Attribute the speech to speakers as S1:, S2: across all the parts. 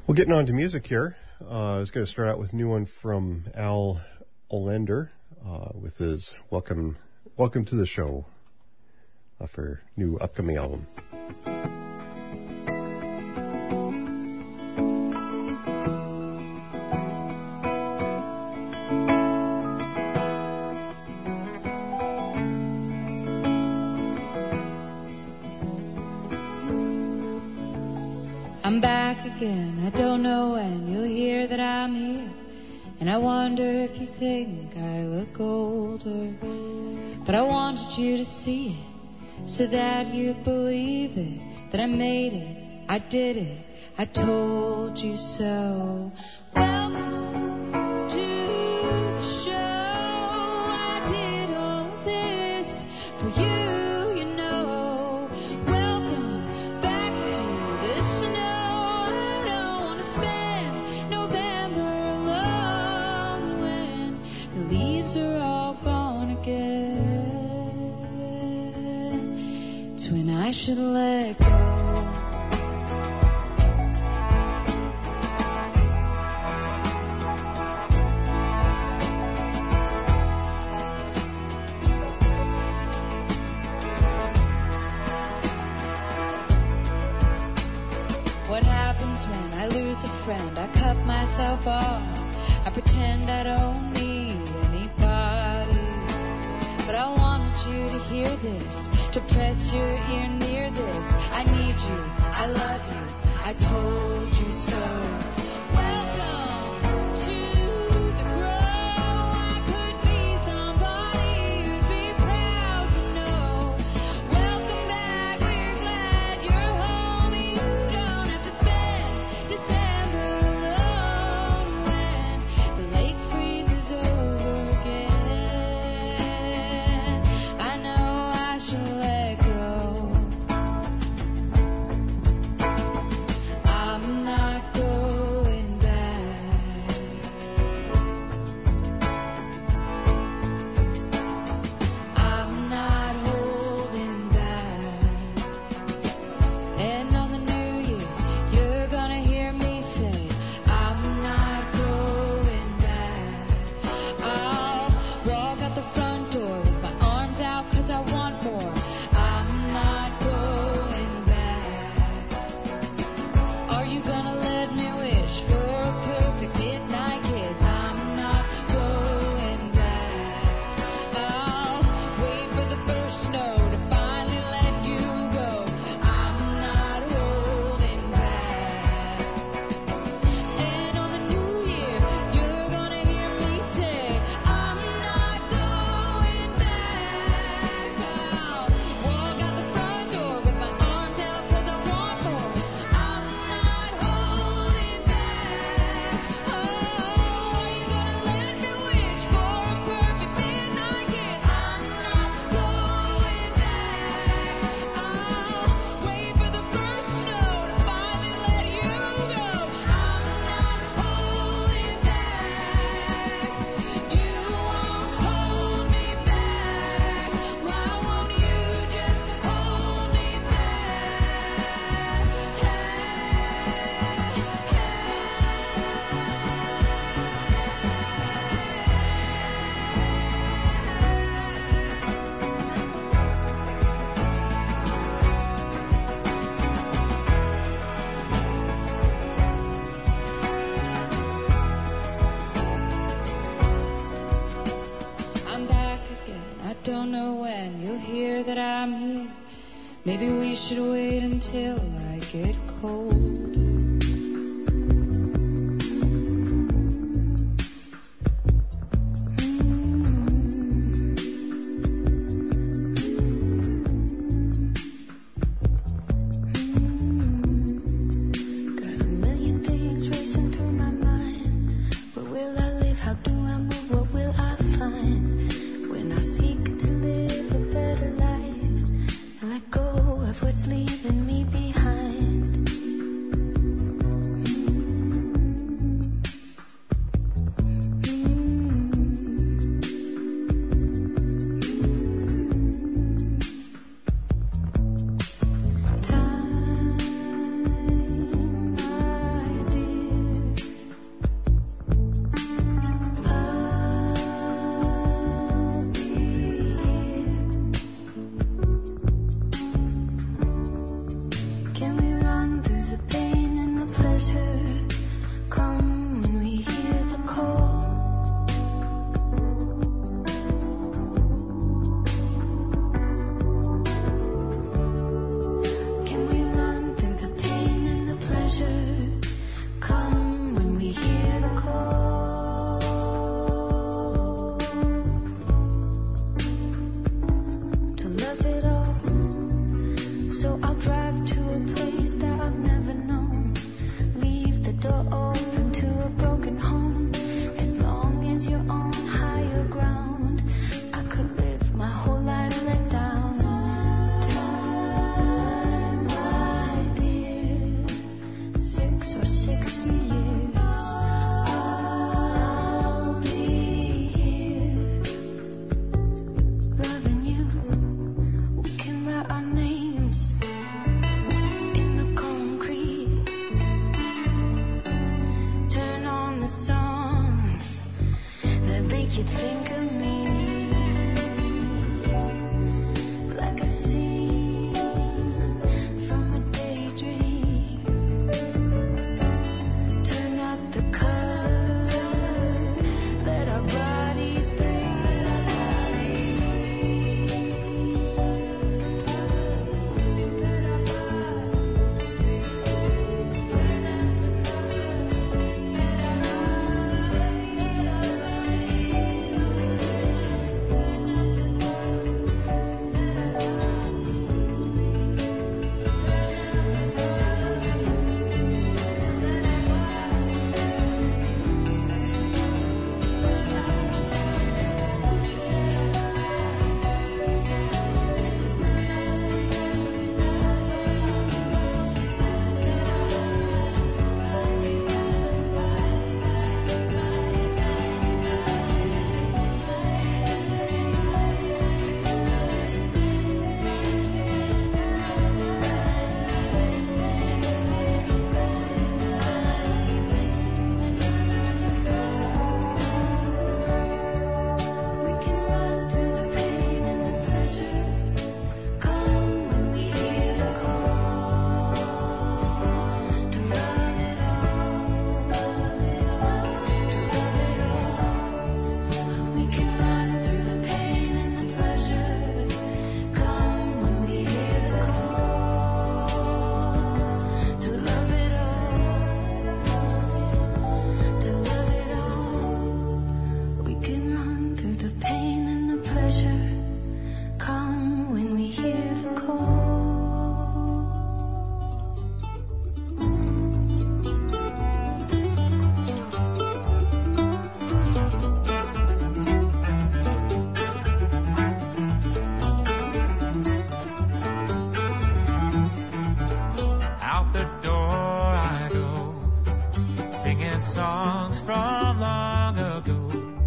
S1: Well, getting on to music here, I was going to start out with a new one from Al Olender with his Welcome to the Show for new upcoming album.
S2: I'm back again, I don't know when you'll hear that I'm here. And I wonder if you think I look older. But I wanted you to see it, so that you'd believe it. That I made it, I did it, I told you so. Welcome to the show, I did all this for you. I should let go. What happens when I lose a friend? I cut myself off. I pretend I don't need anybody. But I wanted you to hear this, to press your ear near this. I need you, I love you, I told you so. Welcome to the grow. I could be somebody you'd be proud to know. Welcome back, we're glad you're home. You don't have to spend December alone when the lake freezes over again. I know I should let go. I'm not going back. I'm not holding back. And on the new year, you're gonna hear me say, I'm not going back. I'll walk out the front door with my arms out 'cause I want more. I'm not going back. Are you gonna let me wish for a perfect midnight kiss? I'm not going back. I'll wait for the first snow to finally let you go. I'm not holding back. And on the new year, you're gonna hear me say, I'm not going back. I'll walk out the front door with my arms out 'cause I want more. I'm not holding back. Oh, are you gonna let me wish for a perfect midnight kiss? I'm not going back. I'll wait for the first snow to finally let you go. I'm not holding back. You won't hold me back. Why won't you just hold me I'm back again. I don't know when you'll hear that I'm here. Maybe we should wait until I get cold.
S3: Got a million things racing through my mind. Where will I live? How do I move? What will I find? When I seek to live a better life and let go of what's leaving me behind. Can we run through the pain and the pleasure? Come when we hear the call. Can we run through the pain and the pleasure? Come when we hear the call. To love it all. So I'll drive to a place that I've never known. Leave the door open to a broken home. As long as you're on higher ground, I could live my whole life let down. Time, my dear, 6 or 60 years, I'll be here, loving you. We can write our names in the concrete. Turn on the songs that make you think of me. Like a scene from a daydream. Turn up the color, let our bodies we can run through the pain and the pleasure. Come when we hear the call. To love it all, to love it all. We can run through the pain and the pleasure. Come when we hear the call. To love it all, to love it all. We can run through the pain and the pleasure. Come when we hear the call.
S4: Out the door I go, singing songs from long ago,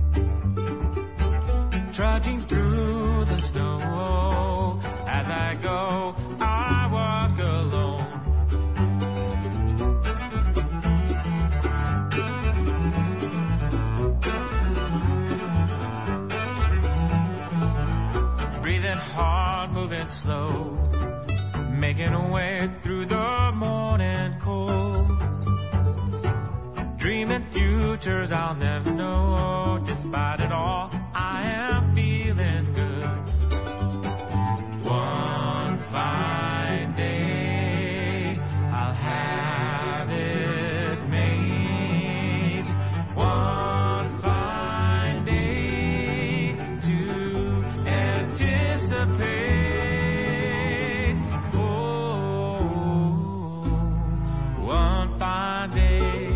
S4: trudging through the snow. As I go, I walk alone. Breathing hard, moving slow, making a way through the morning cold. Dreaming futures I'll never know. Despite it all, I am feeling good. One fine day, I'll have it made. One fine day to anticipate. Oh, one fine day.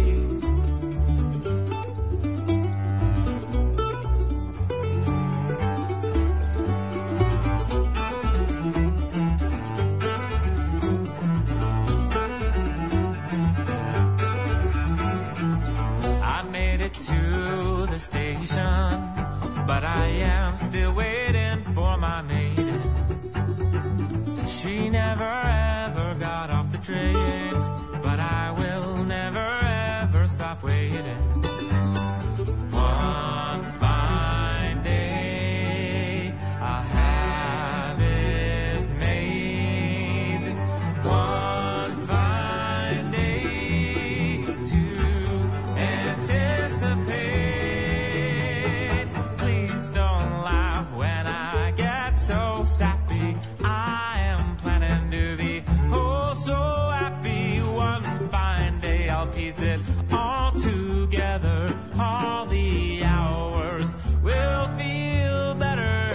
S4: To the station, but I am still waiting for my maiden. She never ever got off the train, but I will never ever stop waiting. One fine day I'll have it made. One needs it all together. All the hours will feel better.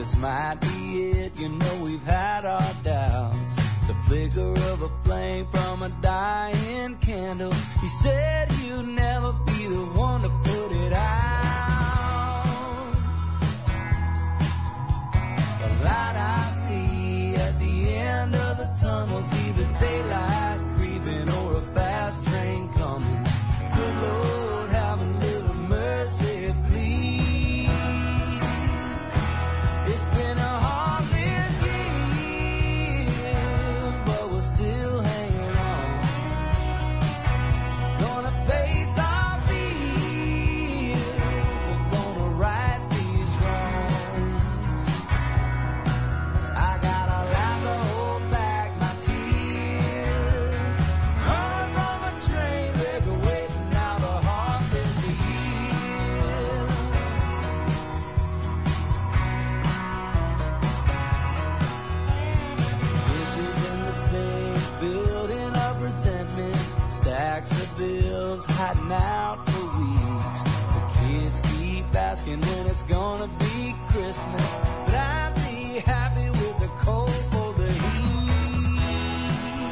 S5: this might be it. You know we've had our doubts. The flicker of a flame from a dying candle. He said you'd never be the one to put it out. The light I see at the end of the tunnel's either daylight creeping or a fast train coming. Good Lord, have a little mercy, please. It's been a heartless year, but we're still hanging on. Gonna face our fears, we're gonna right these wrongs. I got a lot to hold back my tears. Coming from a train wreck, waiting out a heartless year. Dishes in the sink, building up resentment. Stacks of bills hiding out for weeks. The kids keep asking when it's gonna be Christmas, but I'd be happy with the cold for the heat.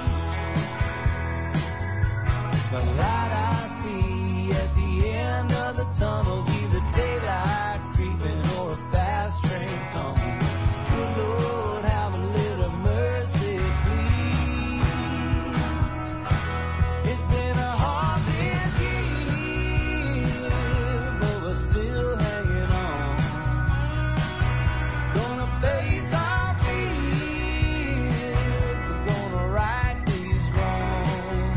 S5: The light I see at the end of the tunnel's either daylight creeping or a fast train coming. Good Lord, have a little mercy, please. It's been a heartless year, but we're still hanging on. Gonna face our fears, we're gonna right these wrongs.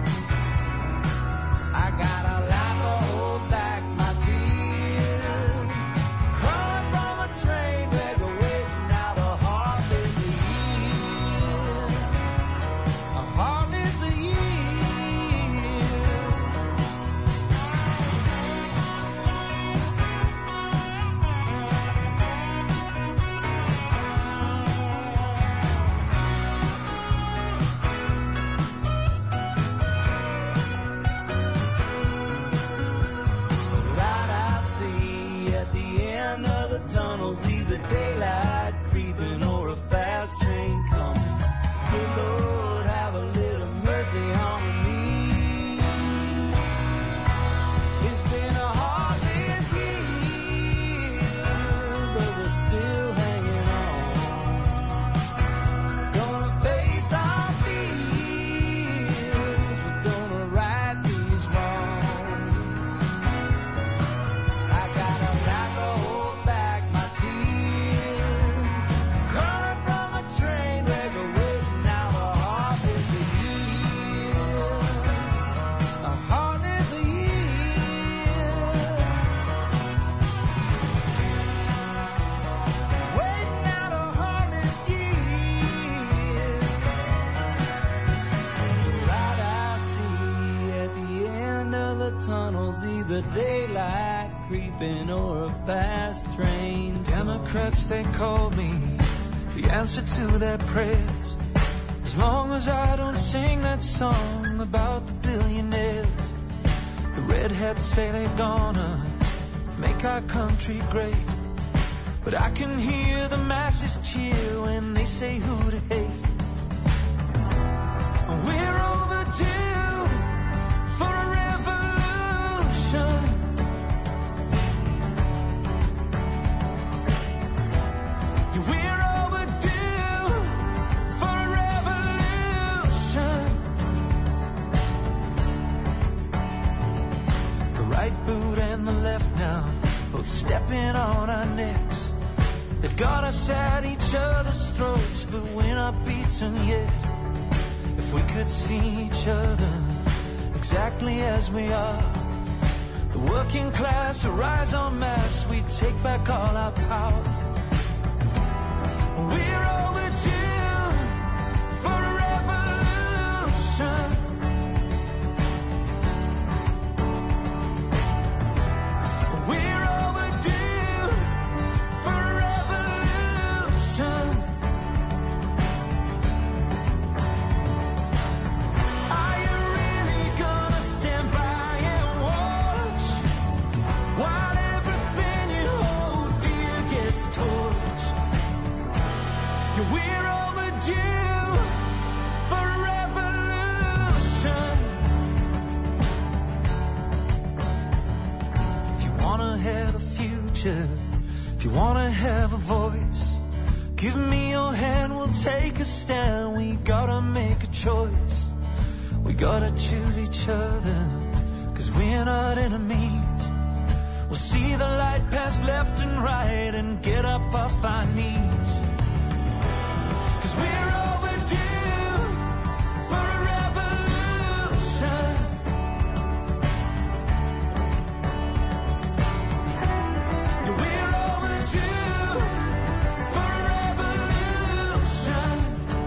S5: I got a lot to hold back my tears. Coming from a train wreck, waiting out a heartless year. A heartless year. The light I see at the end of the tunnel's either daylight creeping or a fast train coming. Good Lord, have a little mercy on me. It's been a heartless year, but we're still hanging on. Gonna face our fears, we're gonna right these wrongs. I got a lot to hold back my tears. Coming from a train wreck, waiting out a heartless year. A heartless year. Waiting out a heartless year. The light I see at the end of the tunnel's either daylight creeping or a fast train.
S4: Democrats, they call me the answer to their prayers. As long as I don't sing that song about the billionaires. The redheads say they're gonna make our country great, but I can hear the masses cheer when they say who to hate. We're overdue for a revolution. We're overdue for a revolution. The right boot and the left now, both stepping on our necks. They've got us at each other's throats, but we're not beaten yet. If we could see each other exactly as we are, the working class arise en masse, we take back all our power. We're overdue for a revolution. We're overdue for a revolution. Are you really gonna stand by and watch while everything you hold dear gets have a voice. Give me your hand, we'll take a stand. We gotta make a choice. We gotta choose each other, 'cause we're not enemies. We'll see the light pass left and right and get up off our knees. 'Cause we're overdue for a revolution. Yeah, we're overdue for a revolution.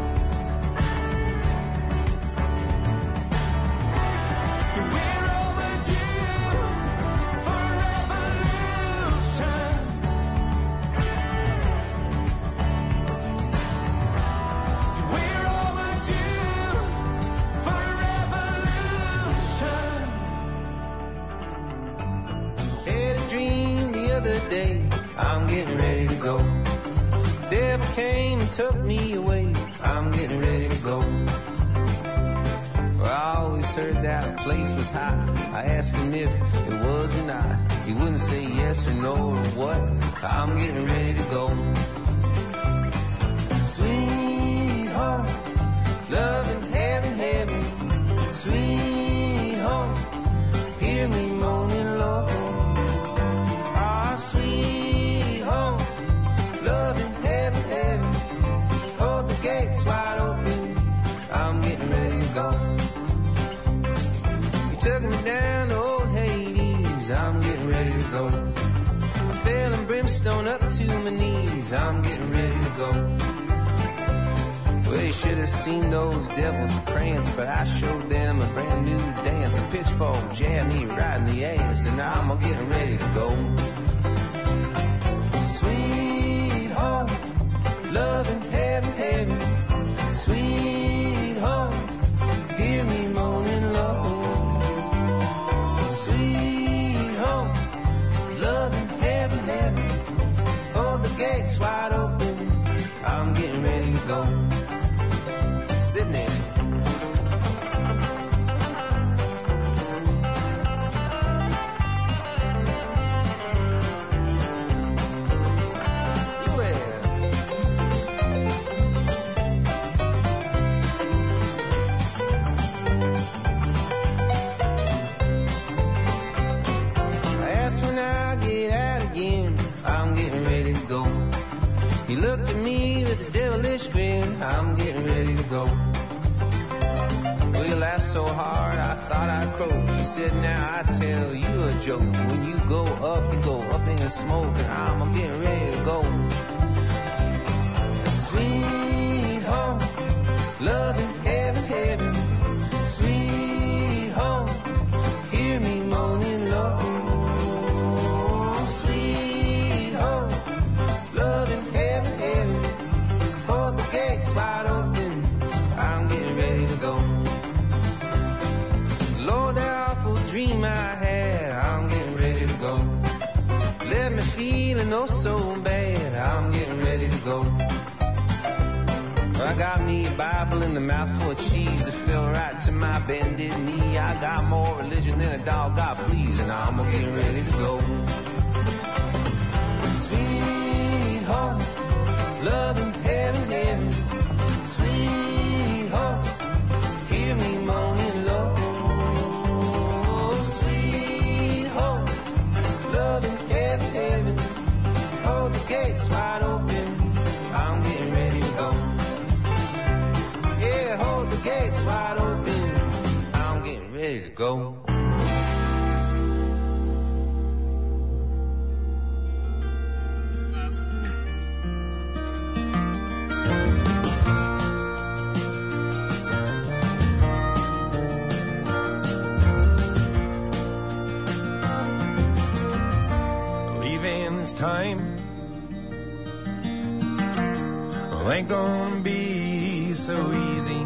S4: Yeah, we're overdue for a revolution. Yeah, we're overdue for a revolution.
S5: Had a dream the other day, I'm getting ready to go. Devil came and took me away, I'm getting ready to go. Well, I always heard that place was hot. I asked him if it was or not. He wouldn't say yes or no or what. I'm getting ready to go. Sweet home, love in heaven, heaven. Sweet home, hear me moaning, Lord. Ah, sweet home, love in heaven, heaven. Hold the gates wide open, I'm getting ready to go. You took me down to old Hades, I'm getting ready to go. I fell in brimstone up to my knees, I'm getting ready to go. Well, you should have seen those devils prance, but I showed them a brand new dance. A pitchfork jabbed me right in the ass, and now I'm getting ready to go. Sweet home, love in heaven, heaven. Sweet home, hear me moaning low. Sweet home, love in heaven, heaven. Hold the gates wide open, I'm getting ready to go. Sydney. He looked at me with a devilish grin, I'm getting ready to go. Well, he laughed so hard I thought I'd croak. He said, now I tell you a joke. When you go up in the smoke, and I'm getting ready to go. Sweet home, love in heaven, heaven. Sweet home, hear me moaning low. Sweet home, love in heaven, heaven. Hold the gates wide open, I'm getting ready to go. Lord, that awful dream I had, I'm getting ready to go. Left me feeling oh so bad, I'm getting ready to go. I got me a Bible and a mouthful of cheese that fell right to my bended knee. I got more religion than a dog got fleas, and I'm getting ready to go. Sweet home, love in heaven, heaven. Sweet home, hear me moaning low. Sweet home, love in heaven, heaven. Hold the gates wide open, I'm getting ready to go. Yeah, hold the gates wide open, I'm getting ready to go.
S4: Time well, ain't gonna be so easy.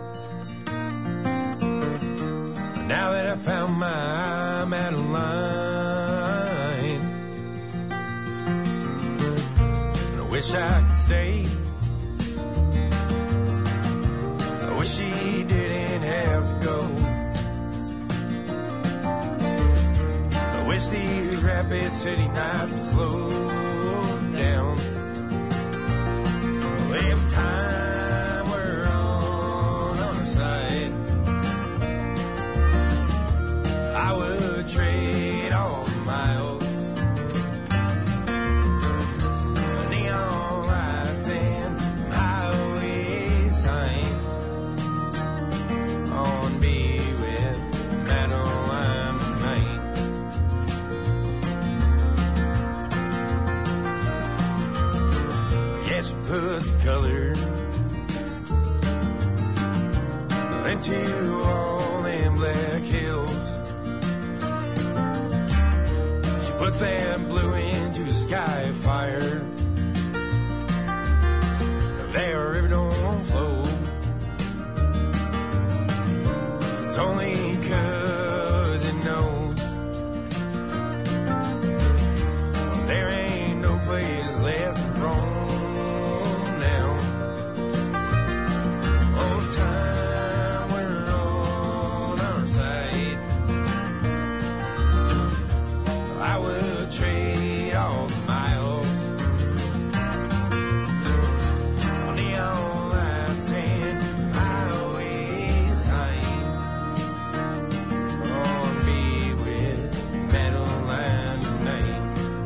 S4: Now that I found I'm out of line, I wish I could stay. I wish she didn't have to go. I wish these rapid city nights would slow down.
S6: childhood color into all them black hills. She puts that blue into a sky fire. Their river don't flow. It's only 'cause it knows there ain't no place left to roam now. All the time we're on our side, I would trade all the miles. Neon lights and highway signs on me with metal line tonight.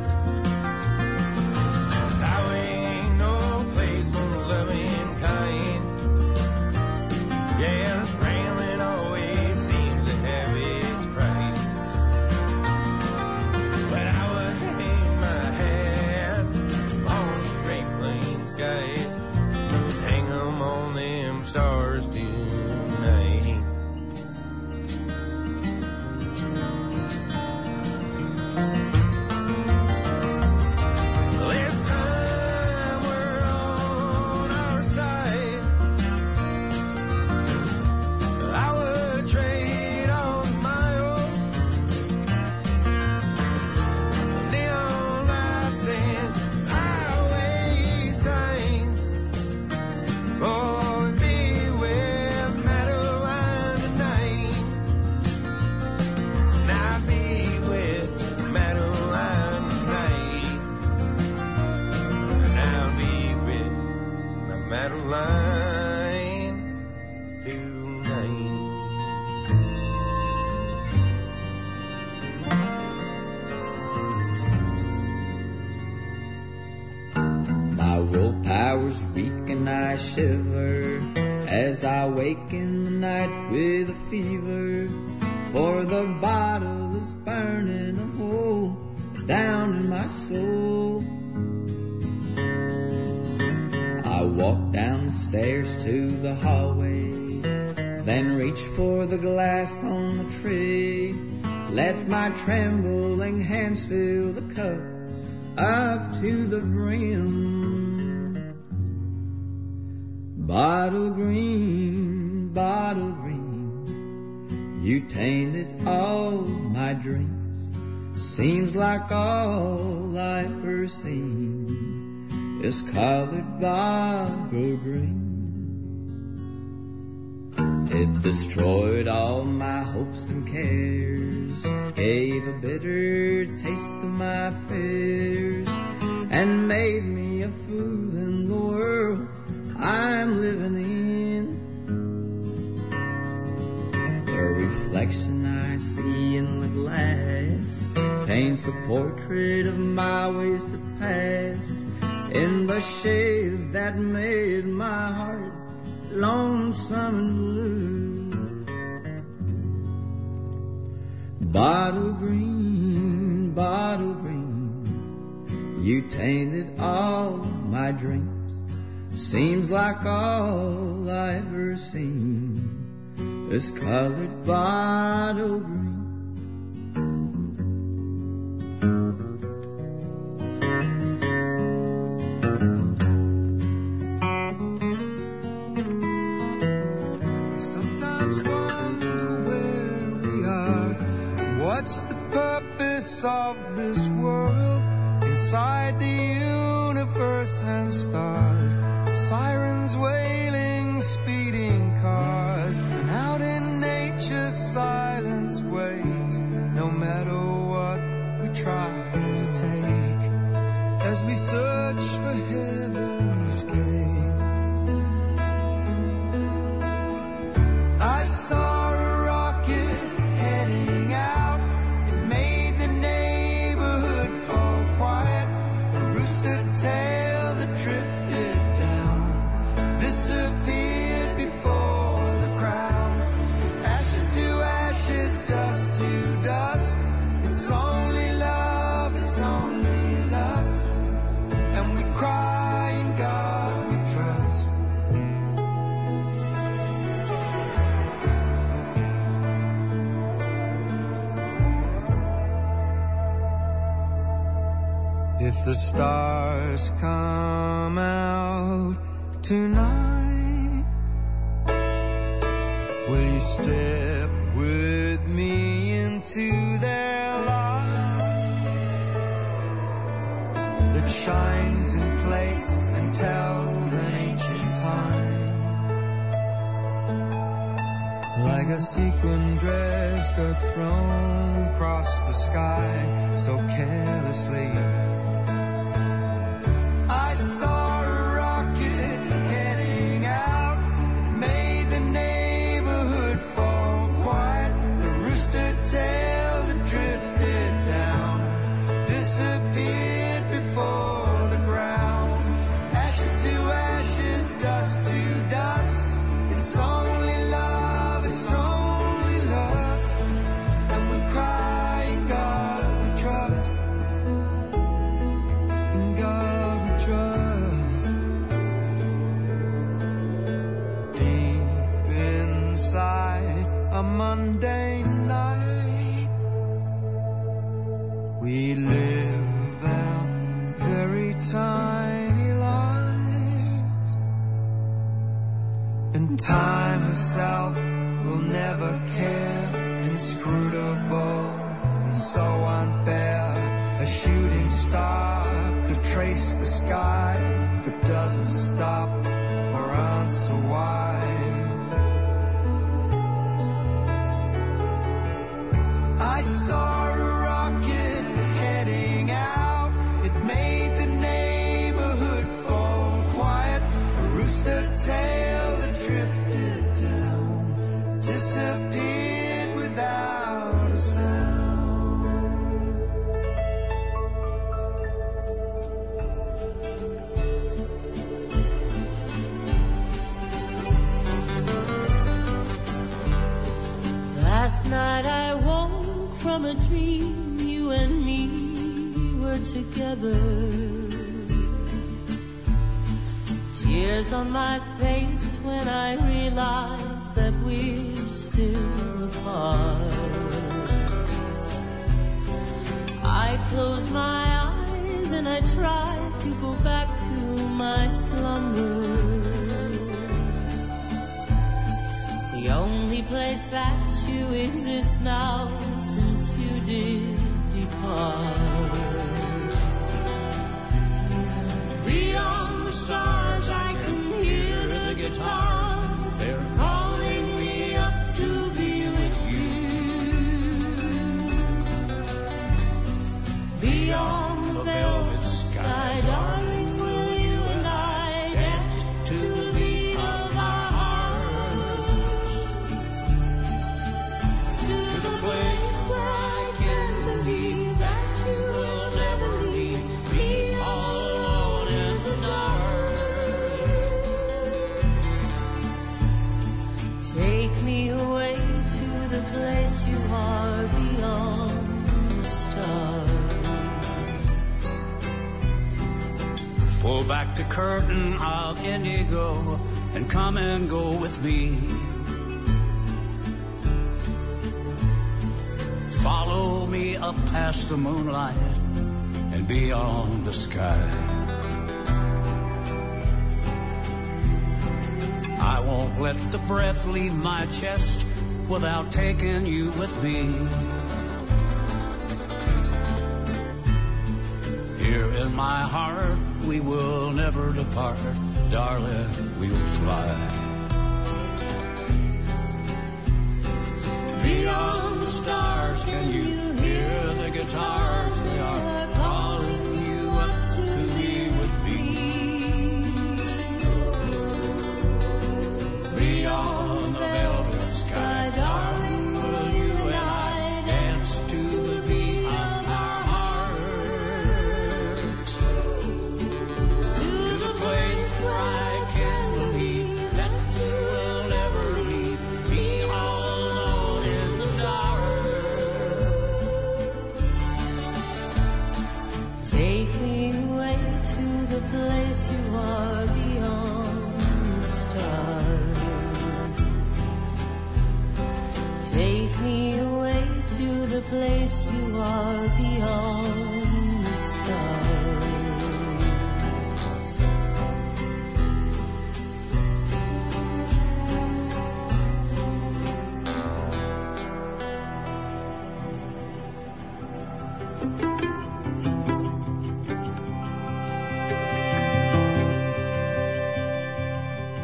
S6: Highway ain't no place for loving kind. Yeah, rambling always seems to have its price. But I would hang my hat on the Great Plains skies, hang 'em on them stars tonight. This time we're on our side, I would trade all my old neon lights and highway signs. Oh, be with Madeline tonight. Now be with Madeline tonight. Now be with my Madeline tonight.
S5: My willpower's weak and I shiver as I wake in the night with a fever, for the bottle is burning a hole down in my soul. I walk down the stairs to the hallway, then reach for the glass on the tray. Let my trembling hands fill the cup up to the brim. Bottle green, you tainted all my dreams. Seems like all I've ever seen is colored bottle green. It destroyed all my hopes and cares, gave a bitter taste to my fears, and made me a fool in the world I'm living in. The reflection I see in the glass paints a portrait of my wasted past in the shade that made my heart lonesome and blue. Bottle green, you tainted all my dreams. Seems like all I've ever seen is colored bottle green.
S4: Sometimes wonder where we are. What's the purpose of this world? Inside the universe and stars, sirens wailing, speeding cars, and out in nature's silence waits. No matter what we try to take, as we search for heaven's gate. I saw a rocket heading out. It made the neighborhood fall quiet. The rooster tail that drifted down disappeared before the crowd. Ashes to ashes, dust to dust. It's only love, it's only lust. And we cry in God
S5: the stars come out tonight, will you step with me into their light that shines in place and tells an ancient time? Like a sequin dress got thrown across the sky so carelessly, I saw a rocket heading out. It made the neighborhood fall quiet. The rooster tail that drifted down disappeared before the ground. Ashes to ashes, dust to dust. It's only love, it's only lust. And we cry, in God we trust. In God we trust. Deep inside a mundane night, we live out very tiny lives, and time herself will never care. Inscrutable and so unfair, a shooting star could trace the sky, but doesn't stop or answer why. I saw a rocket heading out. It made the neighborhood fall quiet. A rooster tail that drifted down disappeared without a sound.
S7: Last night I woke from a dream, you and me were together. Tears on my face when I realized that we're still apart. I closed my eyes and I tried to go back to my slumber. The only place that you exist now since you did depart. Beyond the stars I can hear the guitars. They're calling me up to be with you. Beyond the velvet sky, darling, will you and I dance to the beat of our hearts? To the place where I can believe that you will never leave me all alone in the dark. Take me away to the place you are beyond the stars.
S8: Pull back the curtain of indigo and come and go with me. Follow me up past the moonlight and beyond the sky. I won't let the breath leave my chest without taking you with me. Here in my heart we will never depart, darling, we'll fly. Beyond the stars, can you hear the guitars? They are calling you up to be with me. Beyond the velvet sky, darling, will you and I dance to the beat of our hearts? To the place where I can believe that you will never leave me all alone in the dark.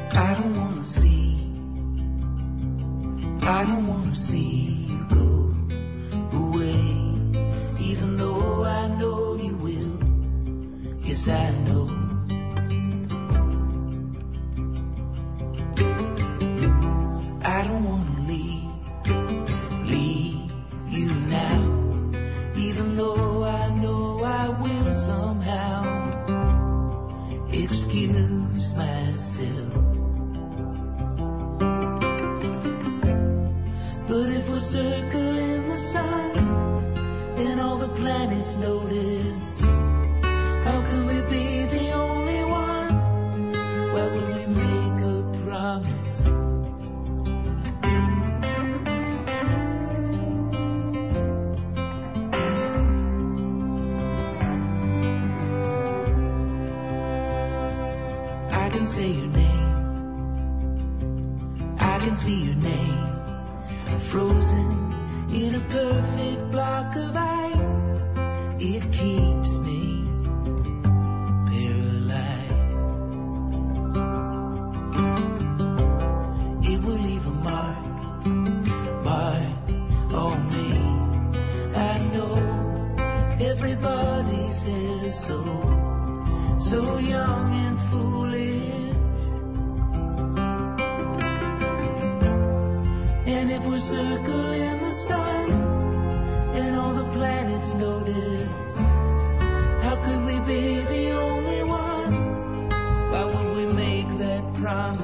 S5: I don't wanna see you go away, even though I know you will. Yes, I know. I don't wanna leave you now, even though I know I will somehow excuse myself. But if we're circling the sun and all the planets notice, how could we be the only one? Why would we make a promise? I can say your name, I can see your name, frozen in a perfect block of ice. It keeps me paralyzed. It will leave a mark on me. I know everybody says so young and foolish. And if we're circling the sun and all the planets notice, how could we be the only ones? Why would we make that promise?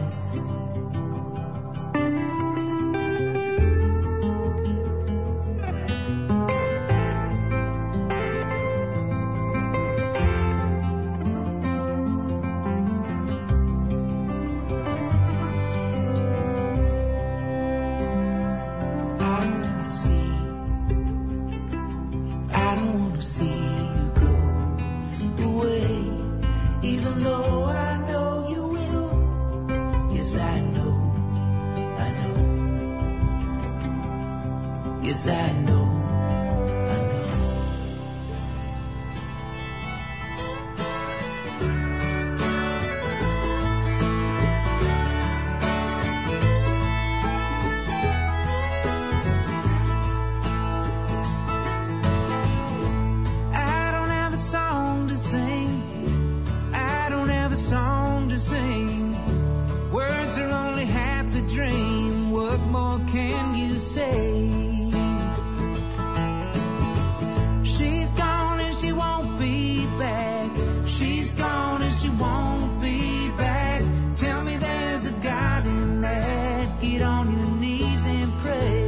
S5: Yes, I know, I know. I don't have a song to sing. I don't have a song to sing. Words are only half the dream. What more can you say? She's gone and she won't be back. Tell me there's a God in that. Get on your knees and pray.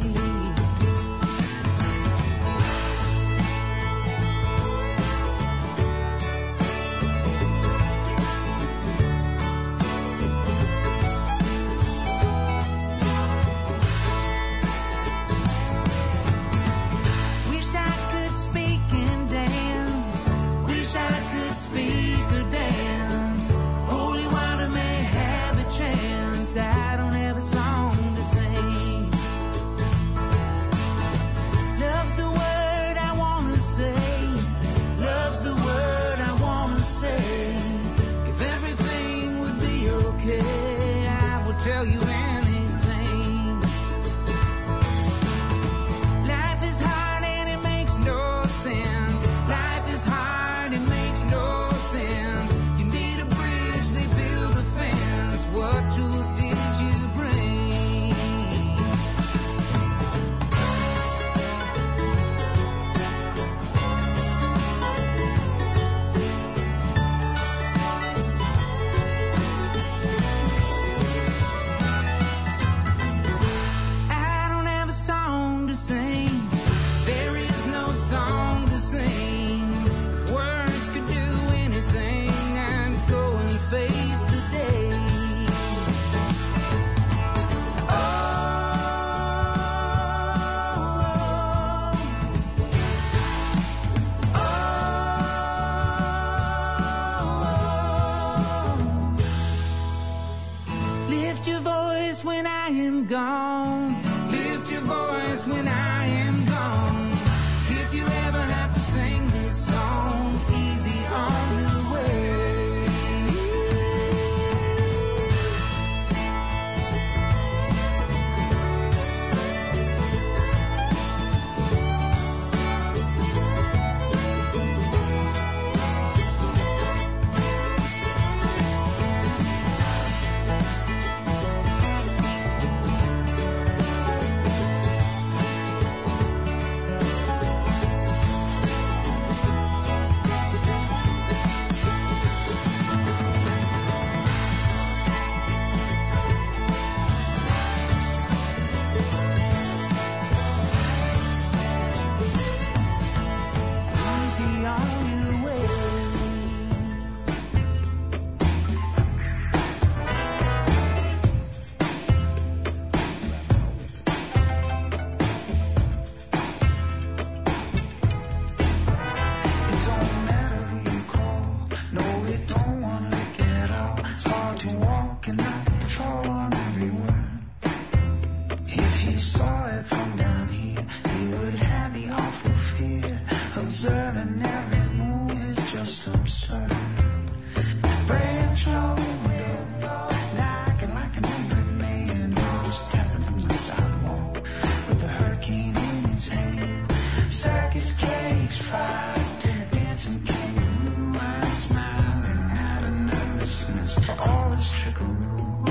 S5: Wish I could speak and dance. Wish I could speak or dance. Holy water may have a chance. I don't have a song to sing. Love's the word I wanna say. Love's the word I wanna say. If everything would be okay, I would tell you anything. Life is hard and it makes no sense. Life is hard, it makes no sense. You need a bridge, they build a fence. What tools did you bring? I don't have a song to sing. There is no song to sing. If words could do anything, I'd go and face the day. Lift your voice when I am gone. Lift your voice when I am gone. If you ever have to sing this song, easy on the way.
S9: lawlessness, for all its trickery.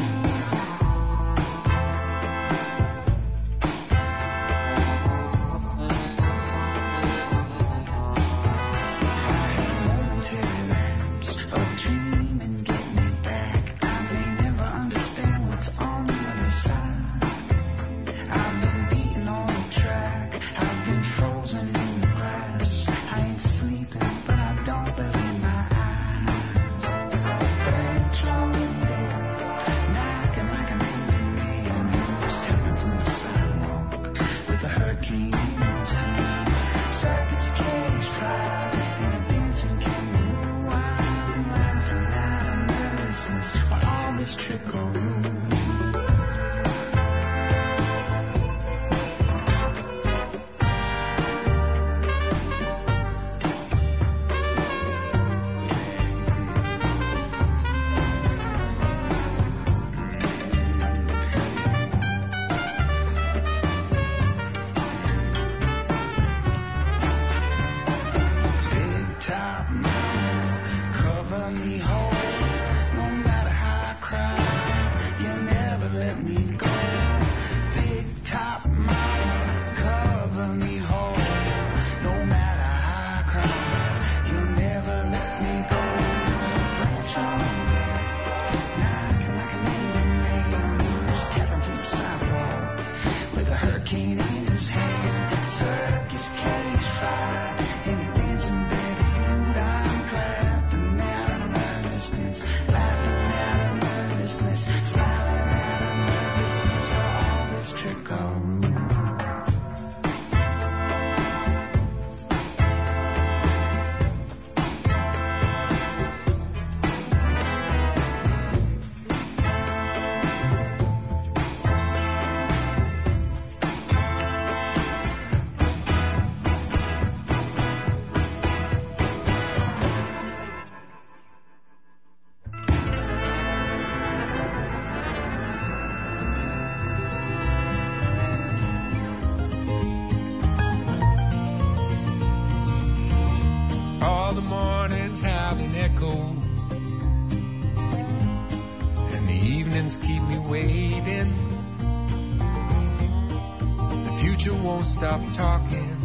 S10: Stop talking,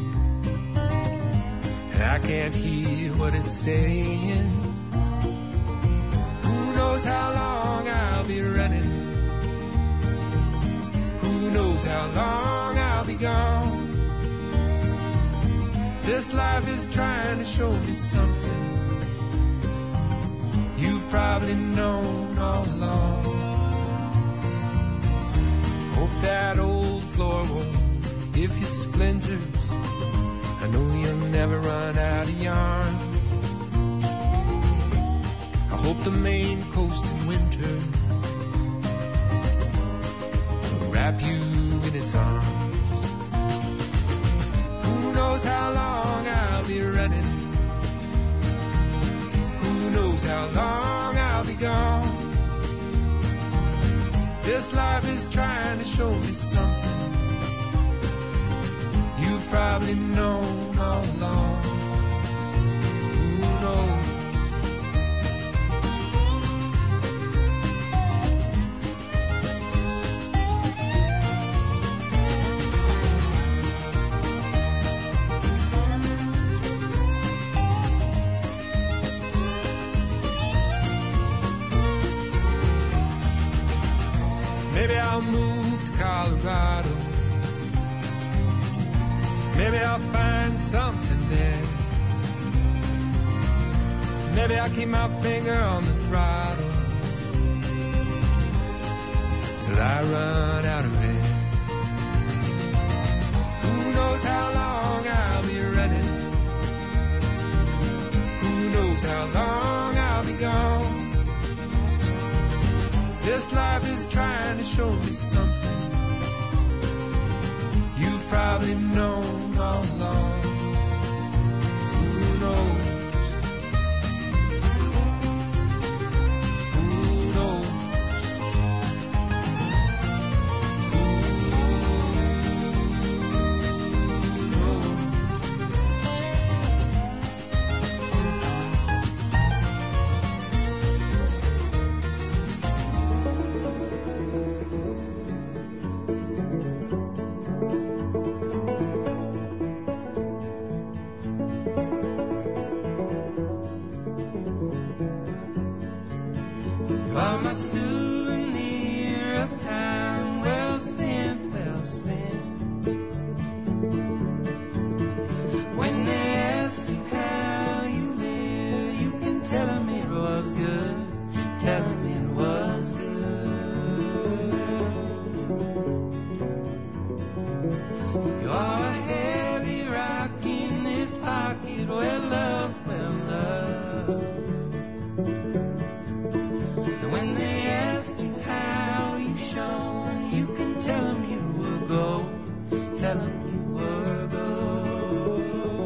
S10: and I can't hear what it's saying. Who knows how long I'll be running? Who knows how long I'll be gone? This life is trying to show me something you've probably known all along. Hope that old floor won't if you splinters. I know you'll never run out of yarn. I hope the Maine coast in winter will wrap you in its arms. Who knows how long I'll be running? Who knows how long I'll be gone? This life is trying to show me something you've probably known all along. Who knows? Maybe I'll move to Colorado. Maybe I'll find something there. Maybe I'll keep my finger on the throttle till I run out of air. Who knows how long I'll be running? Who knows how long I'll be gone? This life is trying to show me something you've probably known all along. Who knows? Who knows? Who knows?
S5: are my souvenir of time well spent, well spent. When they ask you how you live, you can tell them it was good, tell them it was good. You are a heavy rock in this pocket, well loved, well loved. And when they ask you how you shone, you can tell them you were gold, tell them you were gold.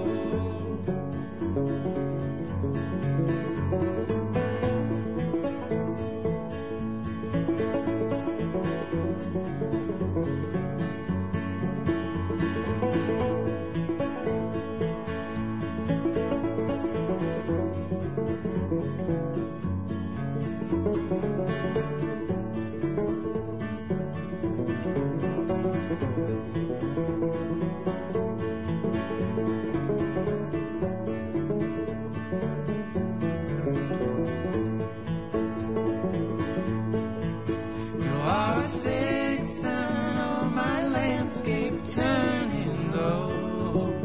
S5: You are a setting sun on my landscape turning gold.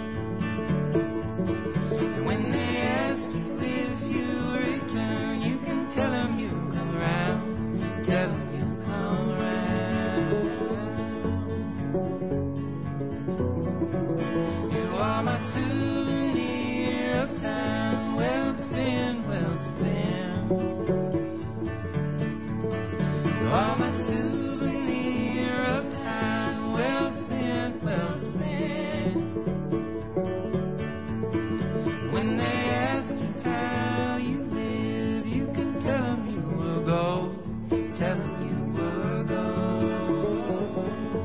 S5: And when they ask you if you return, you can tell them you'll come around, tell them you'll come around. You are my souvenir of time well spent, well spent. You are my souvenir of time well spent, well spent. When they ask you how you live, you can tell them you were gold, tell them you were gold.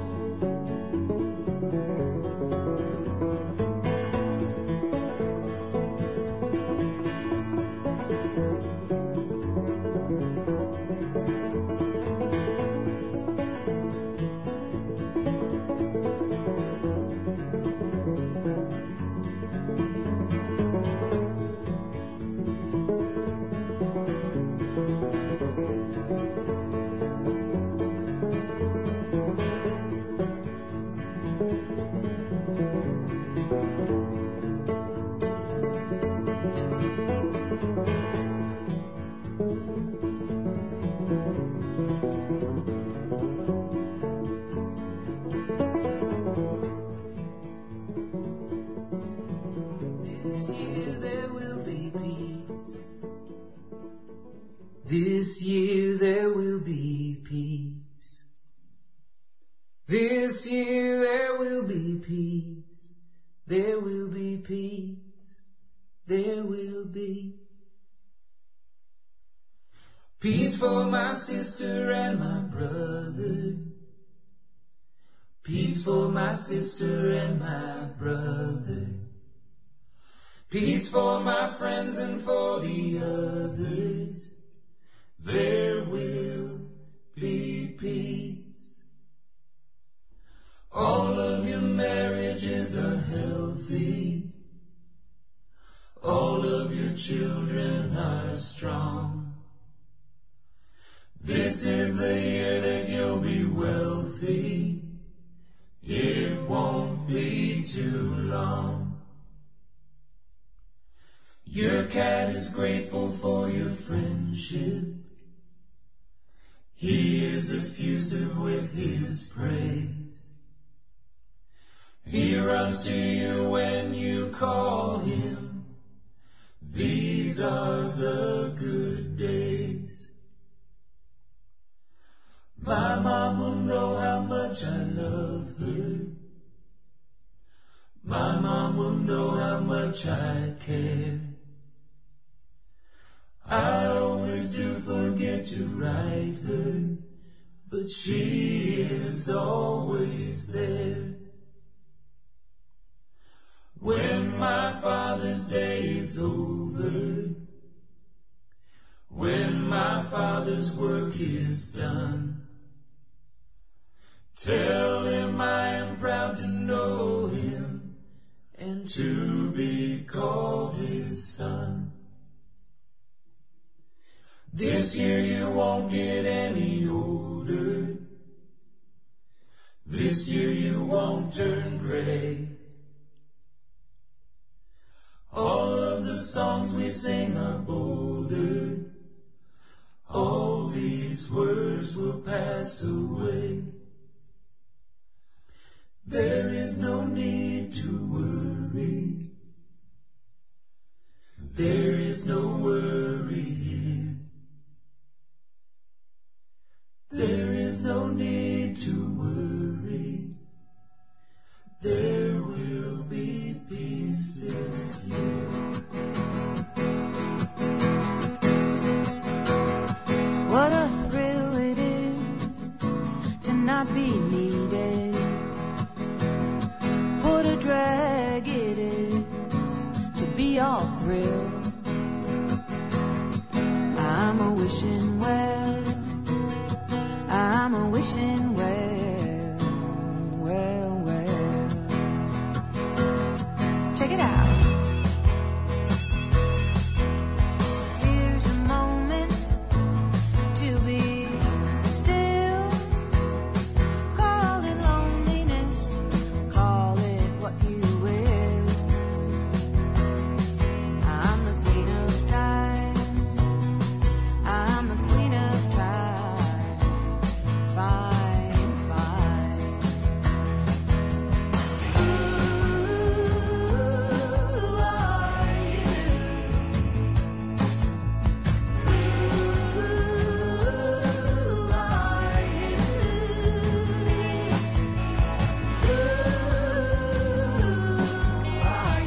S5: This year there will be peace. This year there will be peace. This year there will be peace. There will be peace. There will be peace for my sister and my brother. Peace for my sister and my brother. Peace for my friends and for the others. There will be peace. All of your marriages are healthy. All of your children are strong. This is the year that you'll be wealthy. It won't be too long. Your cat is grateful for your friendship. He is effusive with his praise. He runs to you when you call him. These are the good days. My mom will know how much I love her. My mom will know how much I care. I always do forget to write her, but she is always there. When my Father's Day is over, when my Father's work is done, tell him I am proud to know him and to be called his son.
S11: This year you won't get any older. This year you won't turn gray. All of the songs we sing are bolder. All these words will pass away. There is no need to worry. There is no worry here. There is no need to worry. There will be peace this year.
S3: What a thrill it is to not be needed. What a drag it is to be all thrilled. I'm a wishing well. I'm a wishing well, well, well. Check it out. Here's a moment to be still. Call it loneliness, call it what you will. I'm the queen of time. I'm the queen of time. Fine, fine. Who are you? Who are you? Who are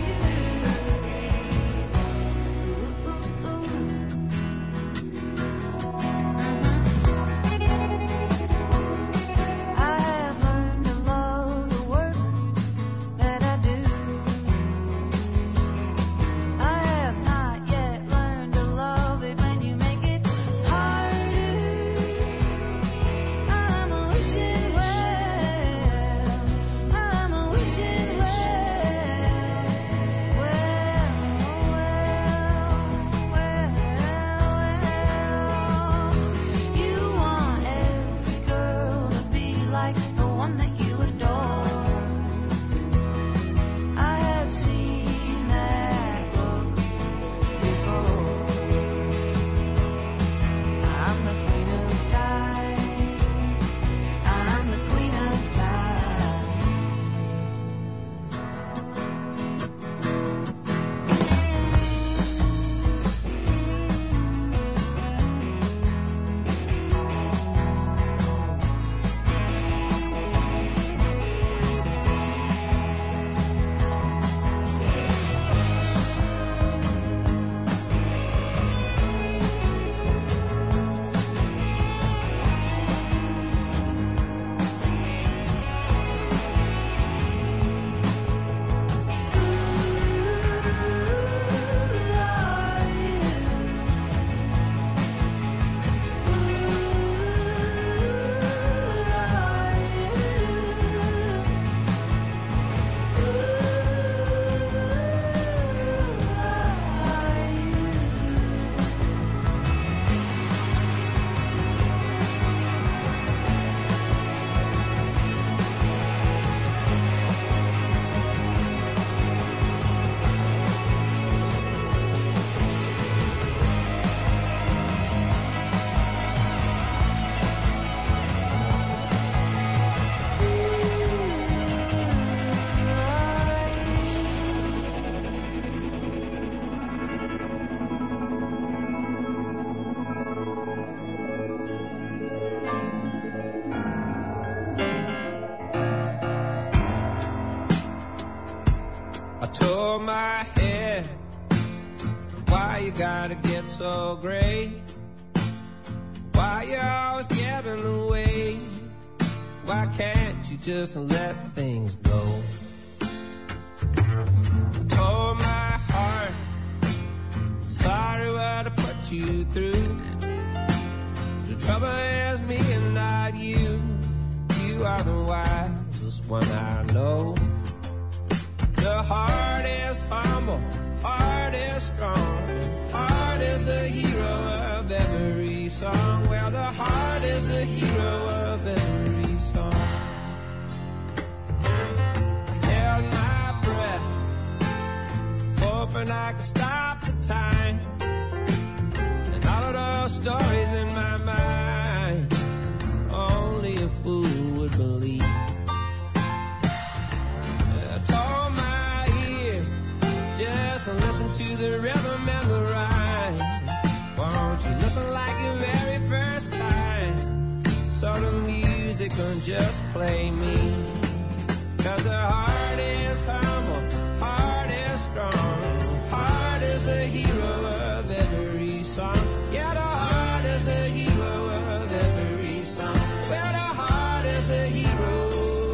S3: I have learned to love the work that I do. I have not yet learned to love it when you make it harder. I'm a wishing well. I'm a wishing well. Well, well, well. You want every girl to be like the one that you adore. I have seen that look before. I'm the queen of time. I'm the queen of time.
S8: I tore my head. Why you gotta get so gray? Why you always getting away? Why can't you just let things go? I tore my heart. Sorry what I put you through. The trouble is me and not you. You are the wisest one I know. The heart is humble, heart is strong, heart is the hero of every song. Well, the heart is the hero of every song. I held my breath, hoping I could stop the time, and all of those stories in my mind, only a fool would believe. I told my ears, just listen to the rhythm and the rhyme. Won't you listen like your very first time, so the music can just play me. 'Cause the heart is humble, heart is strong, heart is the hero of every song. Yeah, the heart is the hero of every song. Well, the heart is the hero.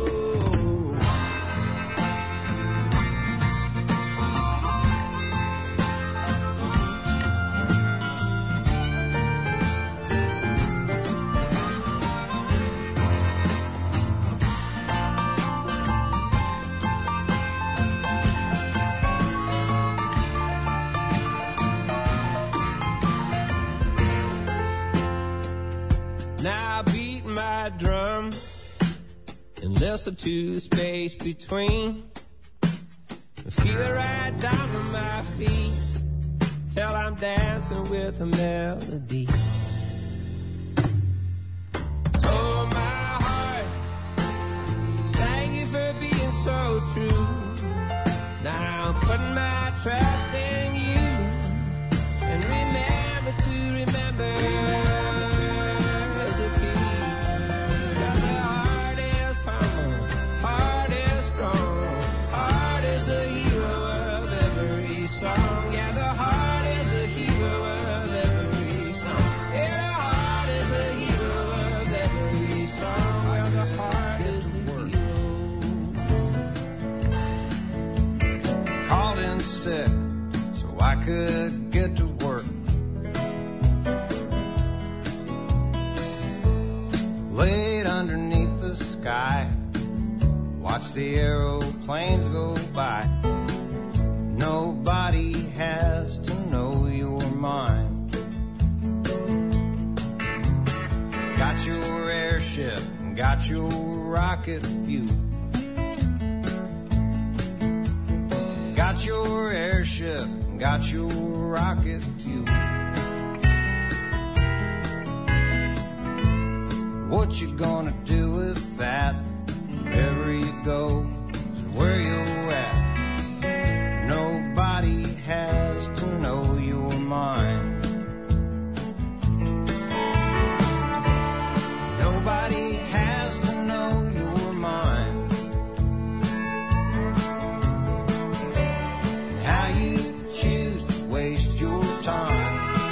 S8: Now I beat my drum and listen to the space between. Feel it right down to my feet till I'm dancing with a melody. Oh, my heart, thank you for being so true. Now I'm putting my trust in you, and remember to remember. Song. Yeah, the heart is the hero of every song. Yeah, the heart is the hero of every song. Well, the heart is the hero. Called in sick so I could get to work. Laid underneath the sky, watch the aeroplanes go by. Nobody has to know you're mine. Got your airship, got your rocket fuel. Got your airship, got your rocket fuel. What you gonna do with that? Wherever you go, where you're at. Nobody has to know you're mine. Nobody has to know you're mine. How you choose to waste your time.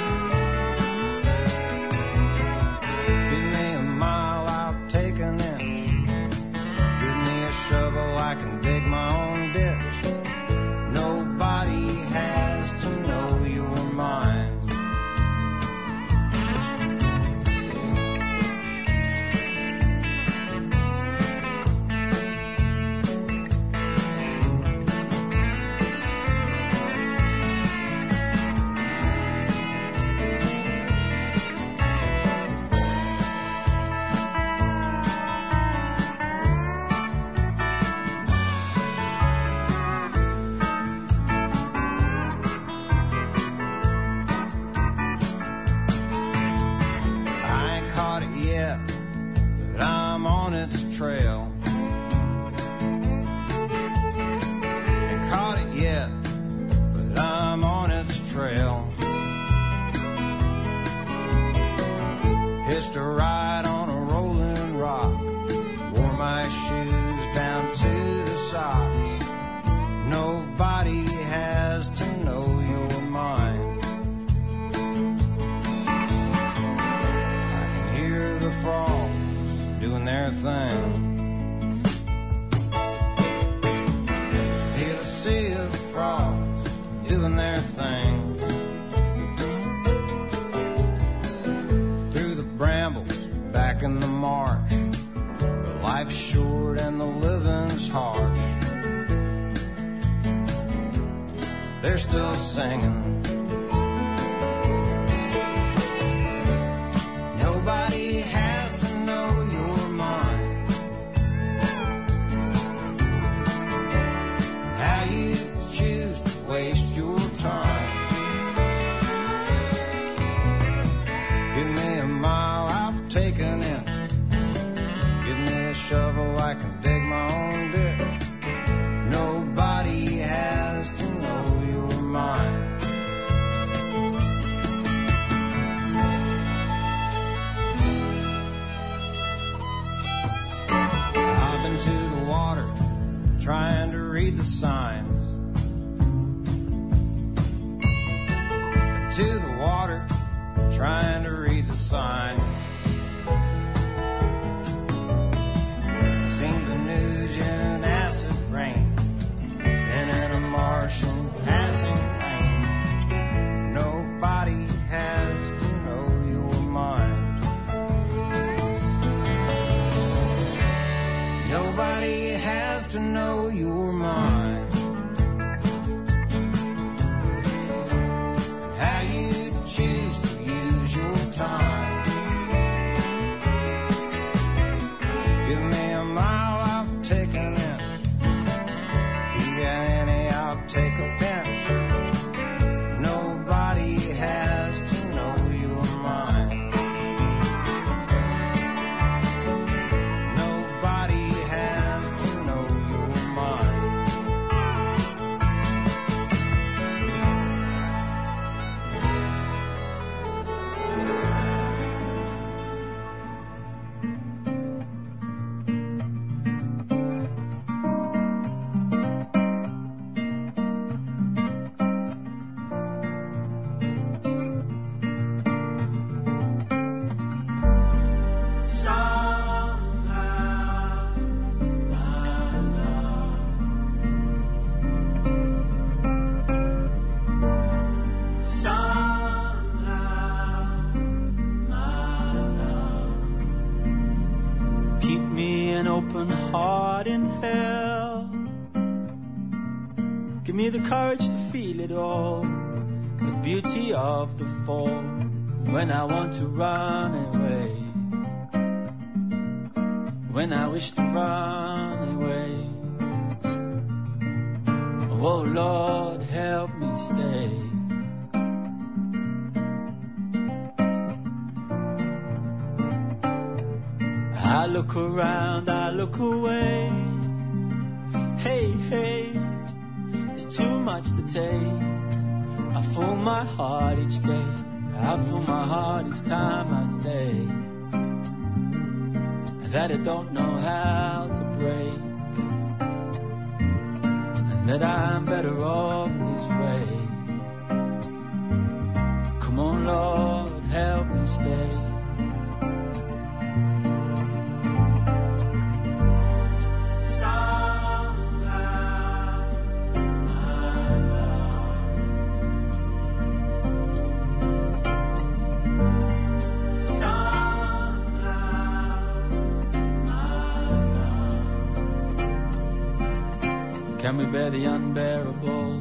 S8: Give me a mile, I'll take an inch. Give me a shovel, I can dig my own ditch. Nobody has to know you're mine. Trail. Ain't caught it yet, but I'm on its trail. Hitched a ride on a rolling rock, wore my shoes down to the socks. Nobody has to know you're mine. I can hear the frogs doing their thing. Hear the sea of frogs doing their thing. Through the brambles, back in the marsh, life's short and the living's harsh. They're still singing.
S5: taken in. Give me a shovel, I can dig my own ditch. Nobody has to know you're mine. I've been to the water, trying to read the signs. Been to the water, trying to read the signs. Seen Venusian acid rain, and in a Martian passing lane. Nobody has to know you're mine. Nobody has to know you're mine. How you choose to use your time. Give me a mile, I'll take an inch. If you got any, I'll take a pinch. Nobody has to know you're mine. Nobody has to know you're mine. Keep me an open heart in hell. Give me the courage to feel it all. The beauty of the fall. When I want to run away. When I wish to run away. Oh Lord, help me stay. I look around, I look away. Hey, hey, it's too much to take. I fill my heart each day. I fill my heart each time I say that I don't know how to break, and that I'm better off this way. Come on, Lord, help me stay. Can we bear the unbearable?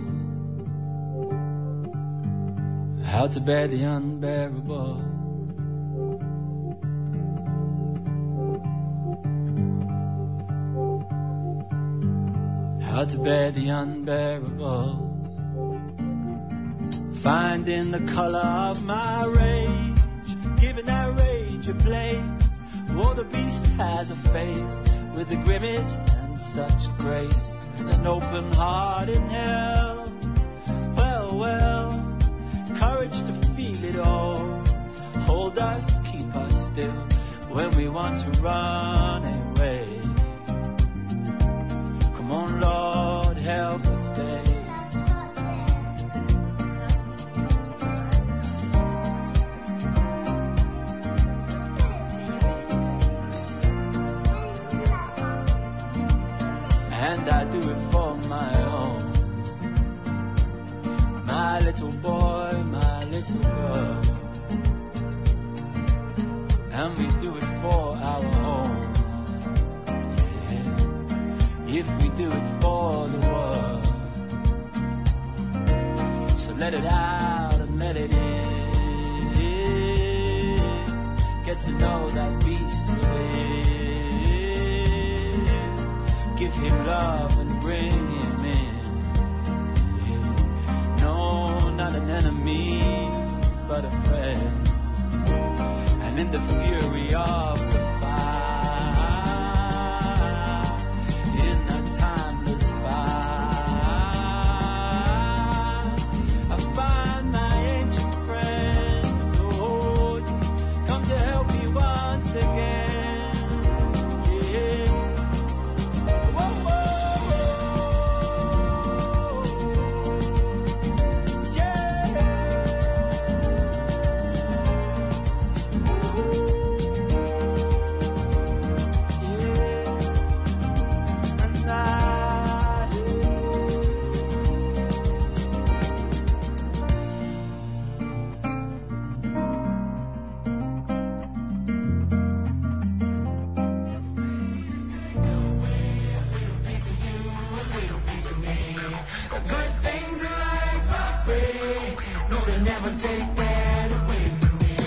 S5: How to bear the unbearable? How to bear the unbearable? Finding the color of my rage, giving that rage a place. Oh, the beast has a face with a grimace and such grace. An open heart in hell. Well, well, courage to feel it all. Hold us, keep us still when we want to run away. Come on, Lord, help us stay. And I do it for my own. My little boy, my little girl. And we do it for our home. Yeah. If we do it for the world. So let it out and let it in. Get to know that beast within. Give him love and bring him in. No, not an enemy, but a friend. And and in the fury of the fire, in a timeless fire, I find my ancient friend. Oh, you come to help me once again. Yeah. Whoa, whoa, whoa. Yeah.
S11: Good things in life are free. No, they never take that away from me.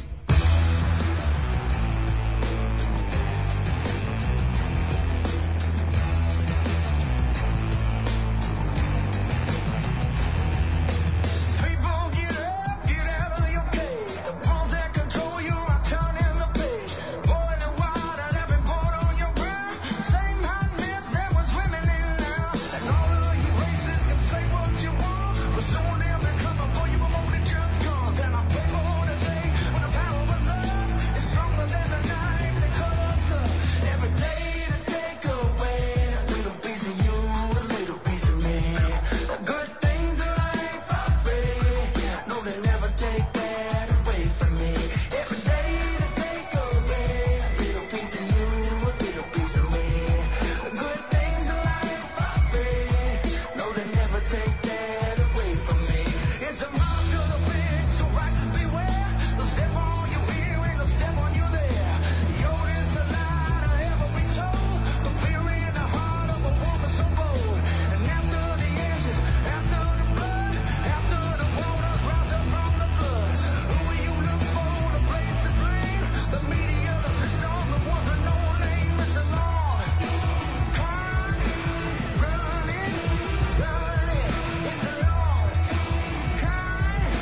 S11: People get up, get out of your cage. The ones that control you are turning the page. Boiling water that been poured on your brow. Same hot mess that was swimming in now. And all of you races can say what you want, but soon they'll be coming for you before the just comes. And I pray for the day when the power of love is stronger than the knife that cut us up. Every day to take away a little piece of you, a little piece of me. The good things in life are free. No, they never take that away from me. Every day to take away a little piece of you, a little piece of me. The good things in life are free. No, they never take that away from me. It's a mark to the big, so righteous beware. They'll step on you here and they'll step on you there. Yo, it's a lie to ever be told. The fury in the heart of a woman so bold. And after the ashes, after the blood, after the waters rise up from the flood. Who will you look for to place the blame? The media, the system, the ones that know one ain't missing long. Crying, running, it's a long. Crying,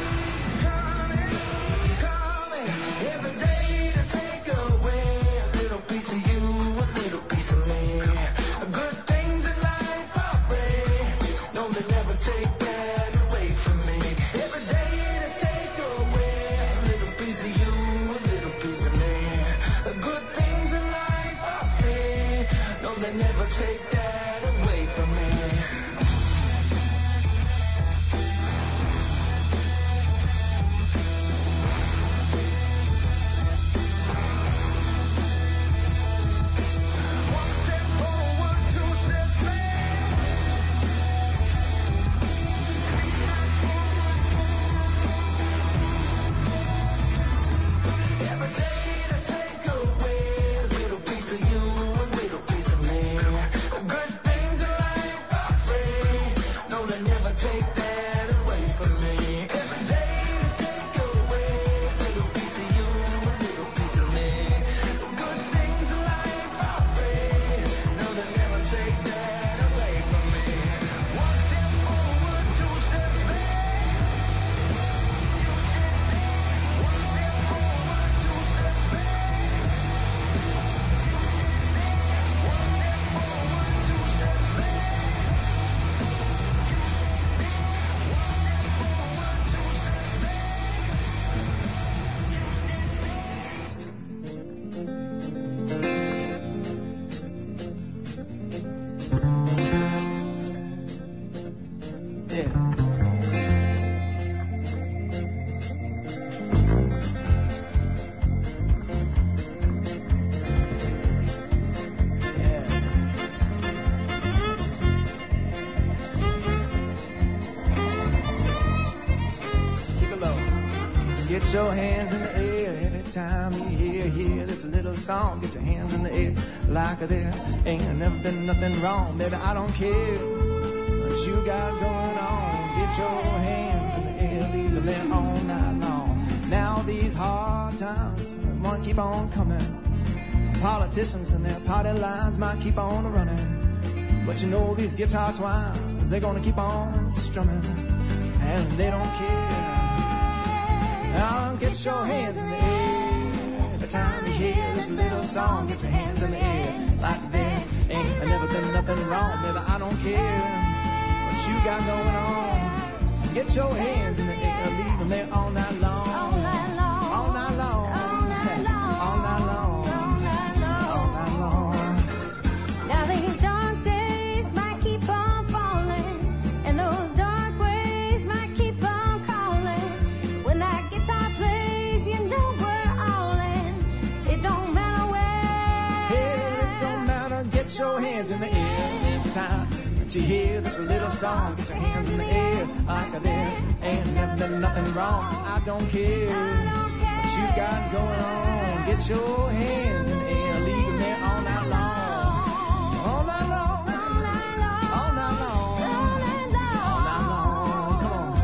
S11: coming, every day to take away a little piece of you, a little piece of me. Good things in life are free. No, they never take that away from me. Every day to take away a little piece of you, a little piece of me. Good things in life are free. No, they never take that away from me. One step forward, two steps back. Every day to take away a little piece of you, a little piece of me. Good things in life are free. No, they never take that away from me. Every day to take away a little piece of you, a little piece of me. Good things in life are free. No, they never take that away from me. One step forward, two steps back. One step forward, two steps back. One step forward, two steps back. Yeah. Keep it low. Get your hands in the air every time you hear this little song. Get your hands in the air like there ain't never been nothing wrong. Baby, I don't care what you got going on. Get your hands in the air, leave them there all night long. Now these hard times won't keep on coming. Politicians and their party lines might keep on running. But you know these guitar twines, they're gonna keep on strumming. And they don't care. Now get your hands in the air.
S5: song, get your hands in the air like there ain't never been nothing wrong. Baby, I don't care what you got going on. Get your hands in the air, leave them there all night long. All night long. All night long. All night long. All night long. All night long. All night long.
S3: Now these dark days might keep on falling, and those dark ways might keep on calling. When that guitar plays, you know we're all in. It don't matter where.
S5: Hey, it don't matter, get your hands in the air. Every time that you hear this little song, get your hands in the air like there ain't never been nothing wrong. I don't care what you got going on. Get your hands in the air, leave them there all night long. All night long. All night long. All night long. All night long. Come on.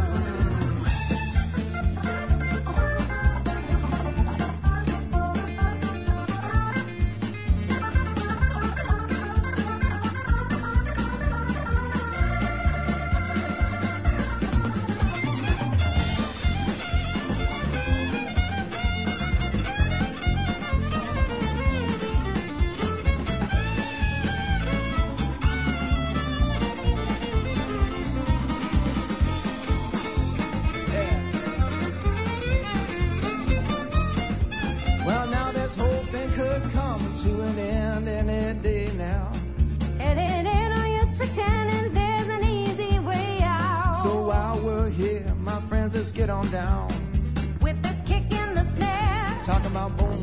S5: Well, now this whole thing could come to an end any day now.
S3: And it ain't no use pretending there's an easy way out.
S5: So while we're here, my friends, let's get on down.
S3: With the kick and the snare,
S5: Talking about boom.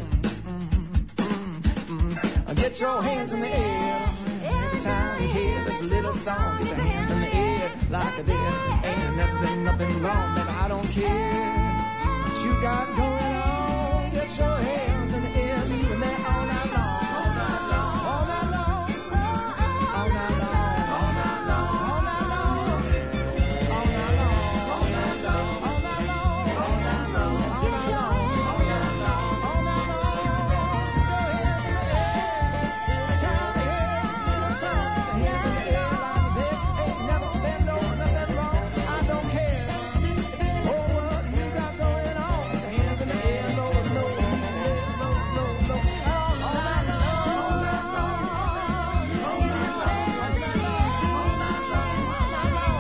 S5: Get your hands in the air. Every time you hear this little song, get your hands in the air like there ain't never been nothing wrong. Baby, I don't care what you got going on. Get your hands in the air, leave them there all night long. All night long. All night long. All night long. All night long. All night long. All night long. All night long. All night long. All night long. All night long. All night long. All night long. Get your hands in the air. Every time you hear this little song, get your hands in the air like there ain't never been nothing wrong. I don't care. Oh, what you got going on? Get your hands in the air, low, low, low, low, low. All night long. All night long. All night long. All night long. All night long. All night long.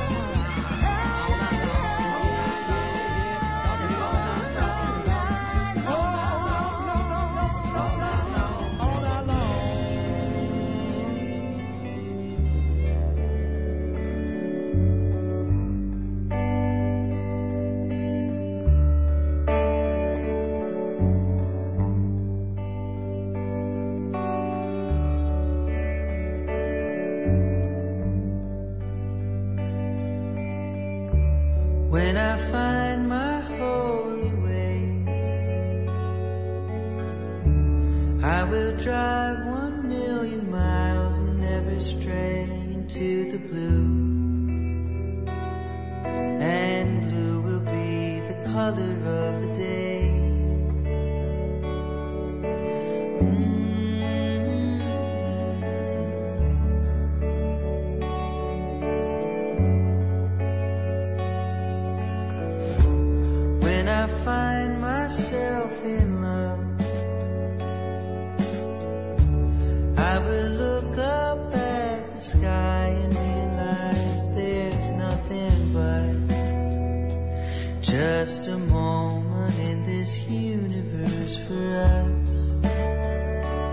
S5: Oh, no, no, no, no, all night long. All night long.
S4: When I find my holy way, I will drive 1,000,000 miles and never stray into the blue. And blue will be the color of the day. When I find myself in love, I will look up at the sky and realize there's nothing but just a moment in this universe for us.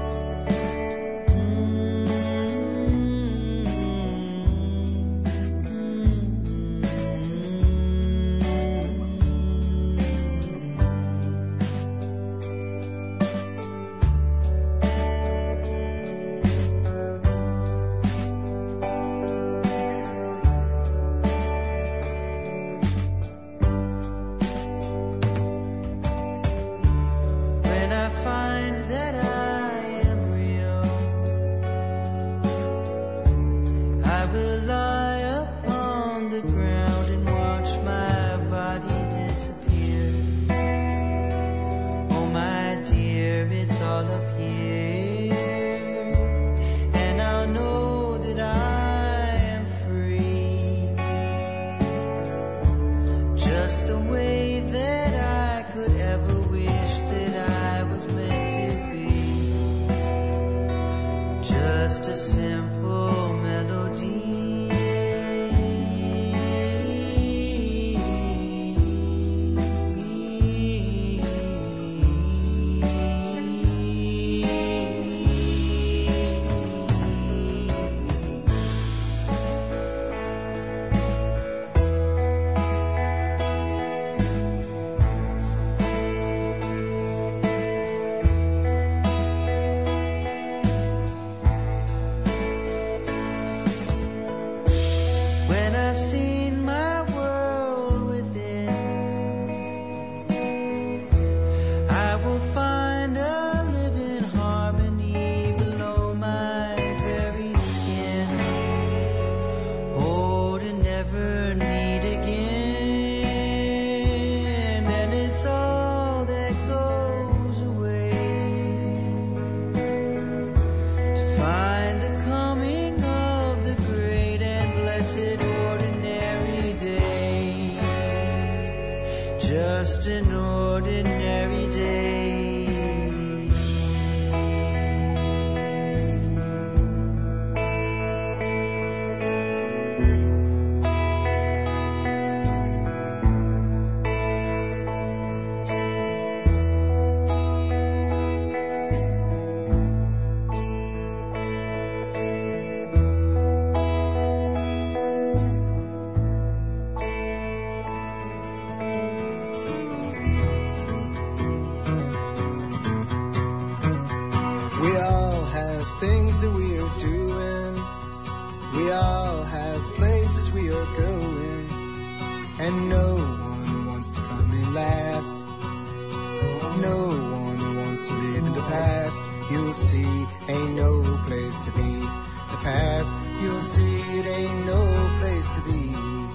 S12: We all have things that we are doing. We all have places we are going. And no one wants to come in last. No one wants to live in the past. You'll see, ain't no place to be. The past, you'll see, it ain't no place to be.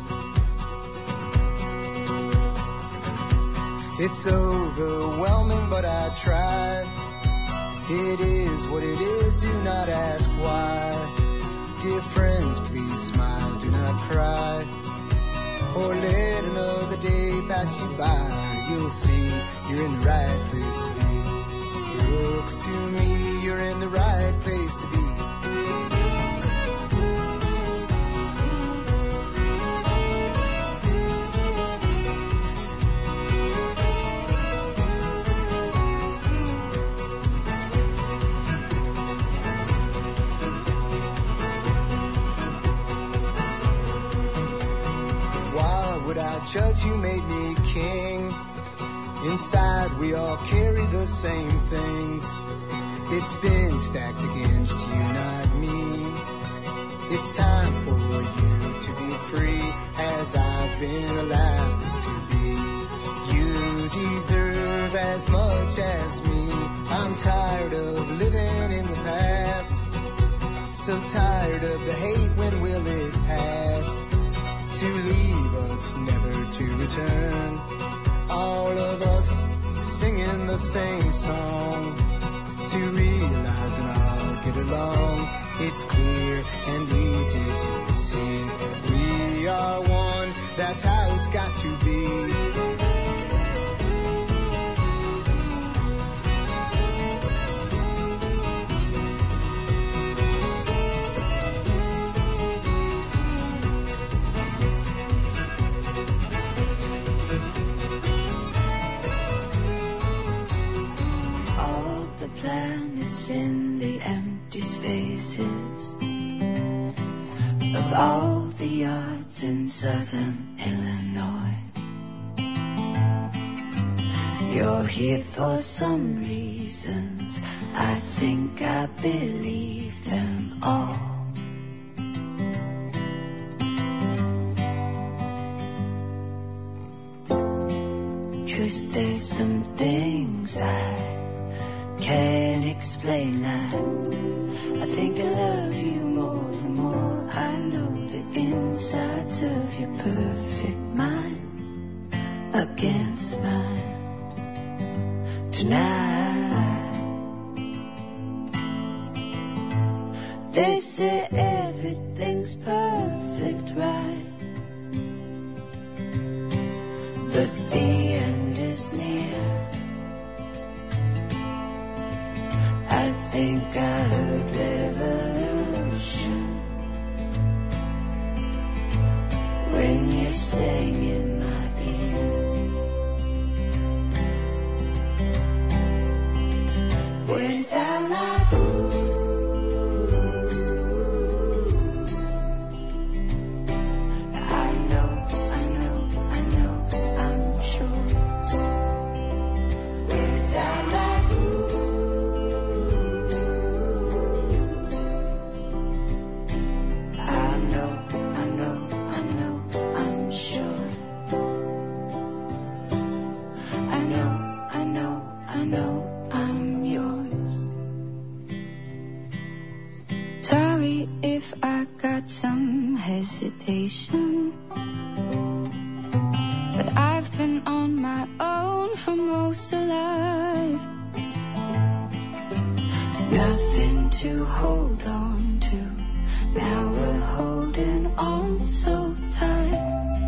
S12: It's overwhelming, but I try. It is what it is, do not ask why. Dear friends, please smile, do not cry. Or let another day pass you by. You'll see, you're in the right place to be. Looks to me, you're in the right place to be. Why would I judge who made me king? Inside we all carry the same things. It's been stacked against you, not me. It's time for you to be free, as I've been allowed to be. You deserve as much as me. I'm tired of living in the past. So tired of the hate, when will it pass? To leave us, never to return. All of us singing the same song. To realize and all get along. It's clear and easy to see. We are one, that's how it's got to be.
S3: Planets in the empty spaces of all the yards in southern Illinois. You're here for some reasons, I think I believe them all. 'Cause there's some things I can't explain. I think I love you more the more I know the insides of your perfect mind against mine tonight. They say everything's perfect, right? But the end is near. I think I heard revolution when you sang in my ear. Words sound like ooh. I know, I'm sure. Words sound like ooh. If I got some hesitation, but I've been on my own for most of life. Nothing to hold on to, now we're holding on so tight.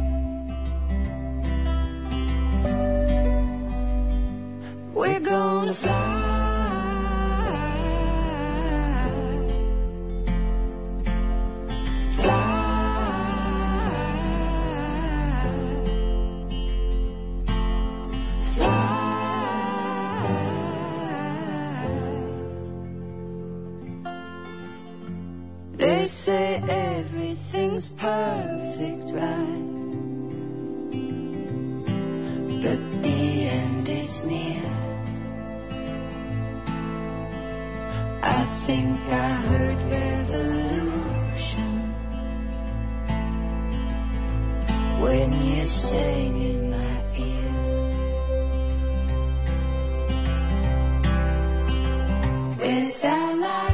S3: We're gonna fly. They say everything's perfect, right? But the end is near. think I heard revolution when you sang in my ear. It sound like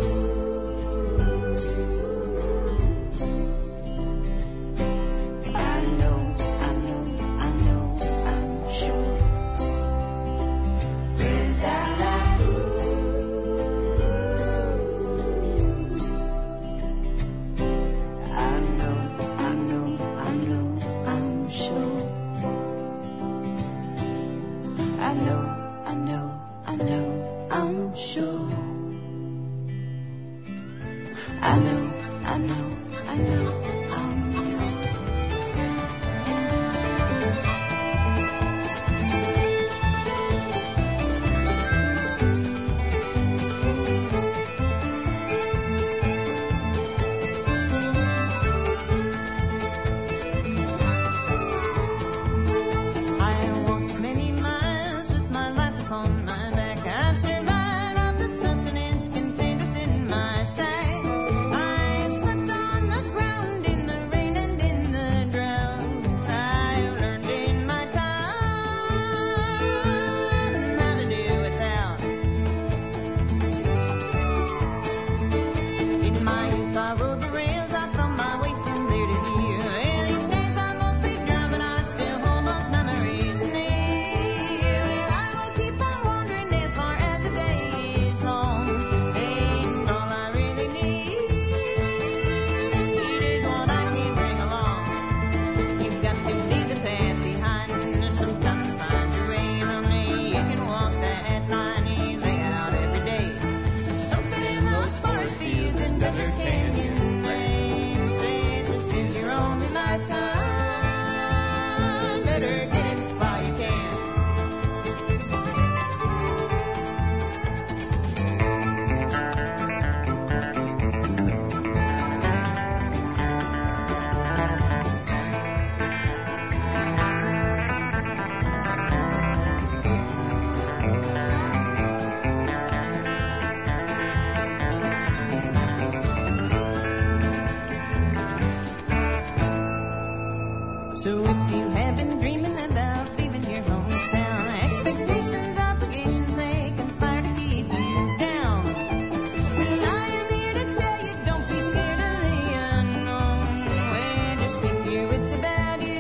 S13: So if you have been dreaming about leaving your hometown, expectations, obligations, they conspire to keep you down. Well, I am here to tell you, don't be scared of the unknown. Well, just keep your wits about you.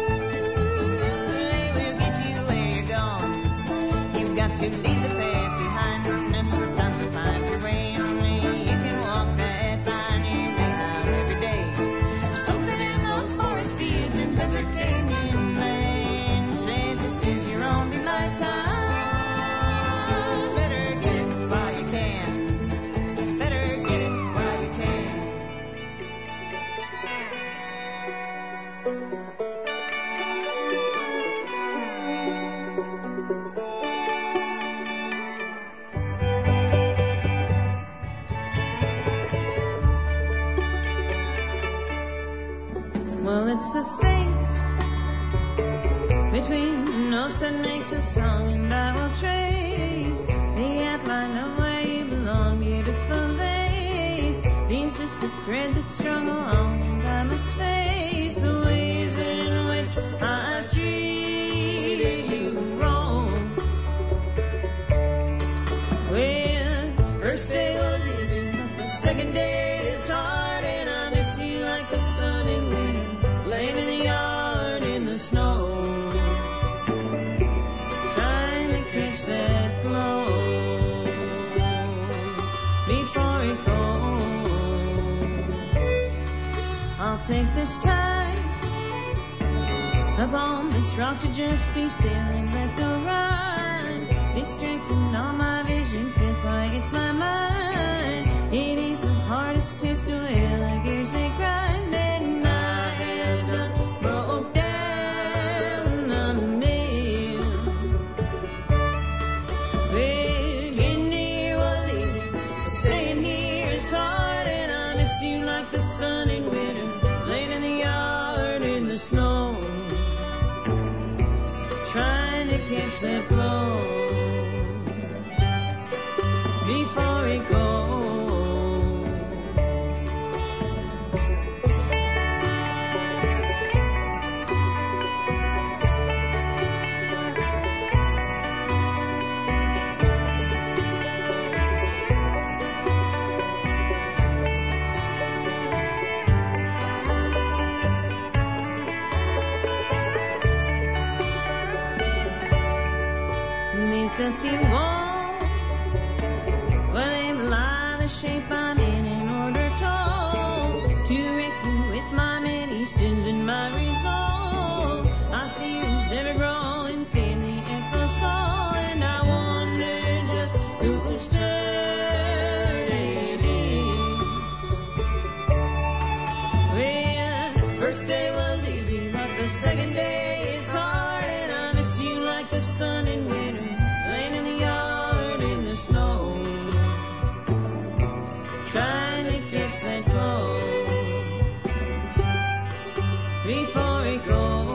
S13: They will get you where you're going. You've got to leave the path behind. Sometimes you find terrain only you can walk that line you lay out every day. Something in those forest fields and desert canyon land says this is your only lifetime. Better get it while you can. Better get it while you can. Well, it's the space between the notes that makes a song, and I will trace the outline of where you belong. Beautiful days, these just a thread that's strung along, and I must face the ways in which I treated you wrong. Well, first day was easy, but the second day is hard, and I miss you like the sun in winter, laying in the yard in the snow, trying to catch that flow before it goes. I'll take this time upon this rock to just be still and let go run, distracting all my vision, feel quiet my mind. It is the hardest test to wear, like gears they grind, and I have not broke down a mill. Well, getting here was easy, staying here is hard, and I miss you like the sun in winter, laying in the yard in the snow, trying to catch that glow before it goes. shape I'm in order to reckon with my many sins and my resolve. My fears ever growing thin, the echoes call, and I wonder just whose turn it is. Well, first day was easy, but the second day is hard, and I miss you like the sun in winter, laying in the yard in the snow, trying to catch that cold before it goes.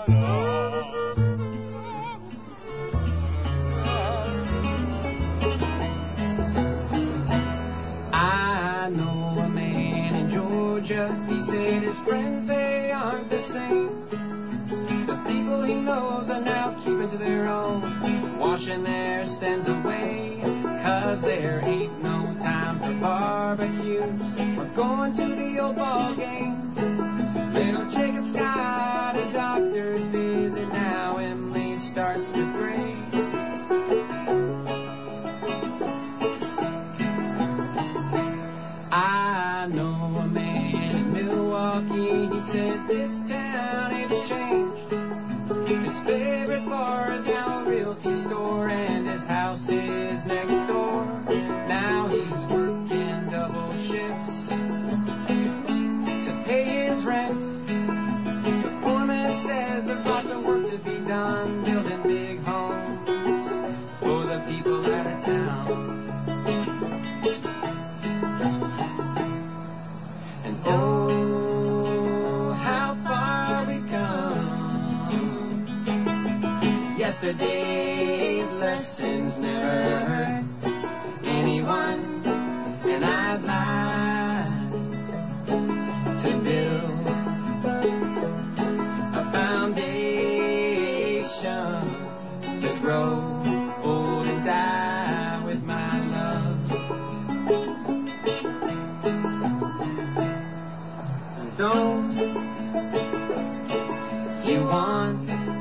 S5: I know a man in Georgia, he said his friends, they aren't the same. The people he knows are now keeping to their own, washing their sins away, 'cause there ain't no time for barbecues. We're going to the old ball game. Little Jacob's got a doctor's visit now. Emily starts with grade. I know a man in Milwaukee, he said this town, it's changed. His favorite bar is now a realty store, and his house is next door. Now he's working double shifts to pay his rent. The foreman says there's lots of work to be done, building big homes for the people out of town. And oh, how far we come. Yesterday's lessons never hurt anyone, and I'd like to build a foundation to grow old and die with my love. And don't you want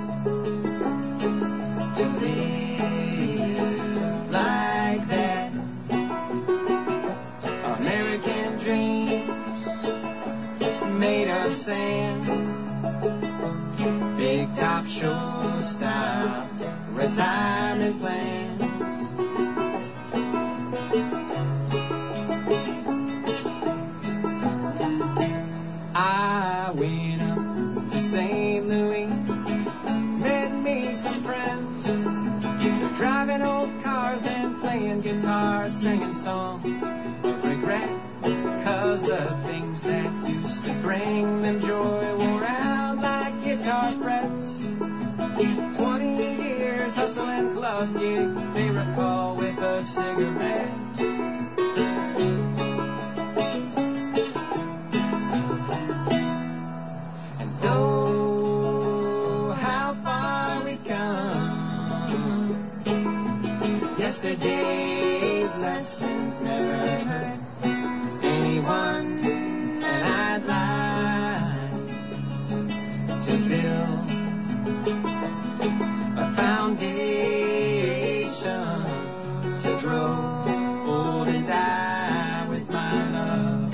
S5: to live like that? American dreams made of sand, big top shortstop retirement plans. I went up to St. Louis, met me some friends. They're driving old cars and playing guitar, singing songs of regret, 'cause the things that used to bring them joy wore out like guitar frets. 20 years hustling club gigs, they recall with a cigarette. And oh, how far we come. Yesterday's lessons never hurt anyone, and I'd like to build a foundation to grow old and die with my love.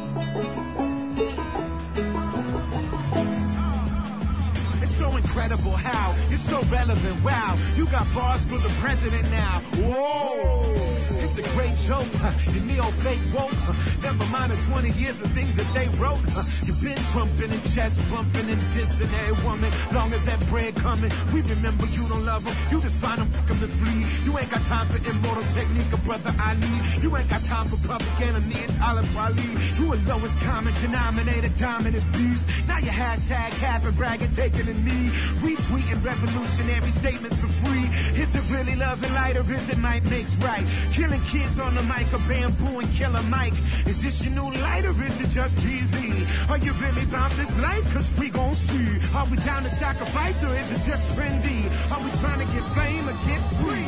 S14: It's so incredible how it's so relevant. Wow, you got bars for the president now. Whoa, it's a great joke. You neo-fake woke. Never mind the 20 years of things that they wrote. You've been trumping and chest bumping and dissing every woman. Long as that bread coming, we remember you don't love them. You just find them fucking to flee. You ain't got time for immortal technique, brother Ali. You ain't got time for propaganda, me and Talib Kweli. You a lowest common denominator, dominant beast. Now you hashtag capping, bragging, taking a knee. Retweeting revolutionary statements for free. Is it really love and light, or is it might makes right? Killing kids on the mic, a bamboo and killer Mike. Is this your new light, or is it just TV? Are you really about this life? 'Cause we gon' see. Are we down to sacrifice, or is it just trendy? Are we trying to get fame or get free?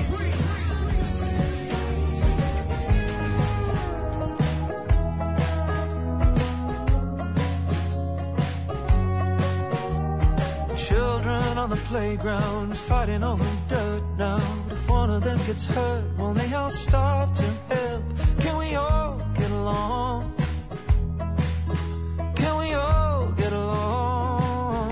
S4: Children on the playground fighting over dirt now. If one of them gets hurt, will they all stop to help? Can we all get along? Can we all get along?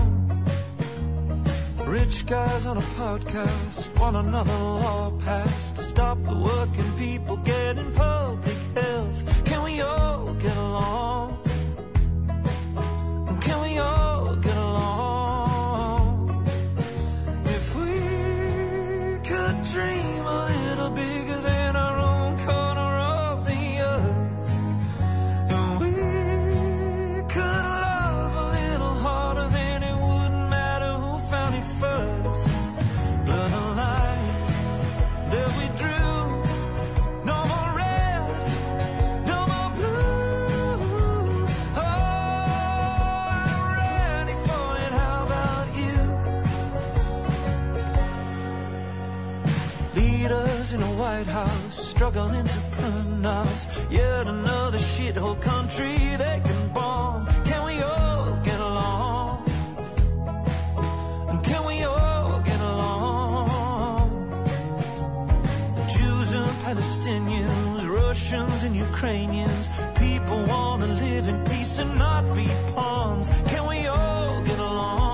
S4: Rich guys on a podcast want another law passed to stop the working people getting public health. Can we all get along? Can we all get along? If we could dream a little bigger than our own corner of the earth, and we could love a little harder, then it wouldn't matter who found Republicans in a White House struggling to pronounce yet another shithole country they can bomb. Can we all get along? And can we all get along? Jews and Palestinians, Russians and Ukrainians, people want to live in peace and not be pawns. Can we all get along?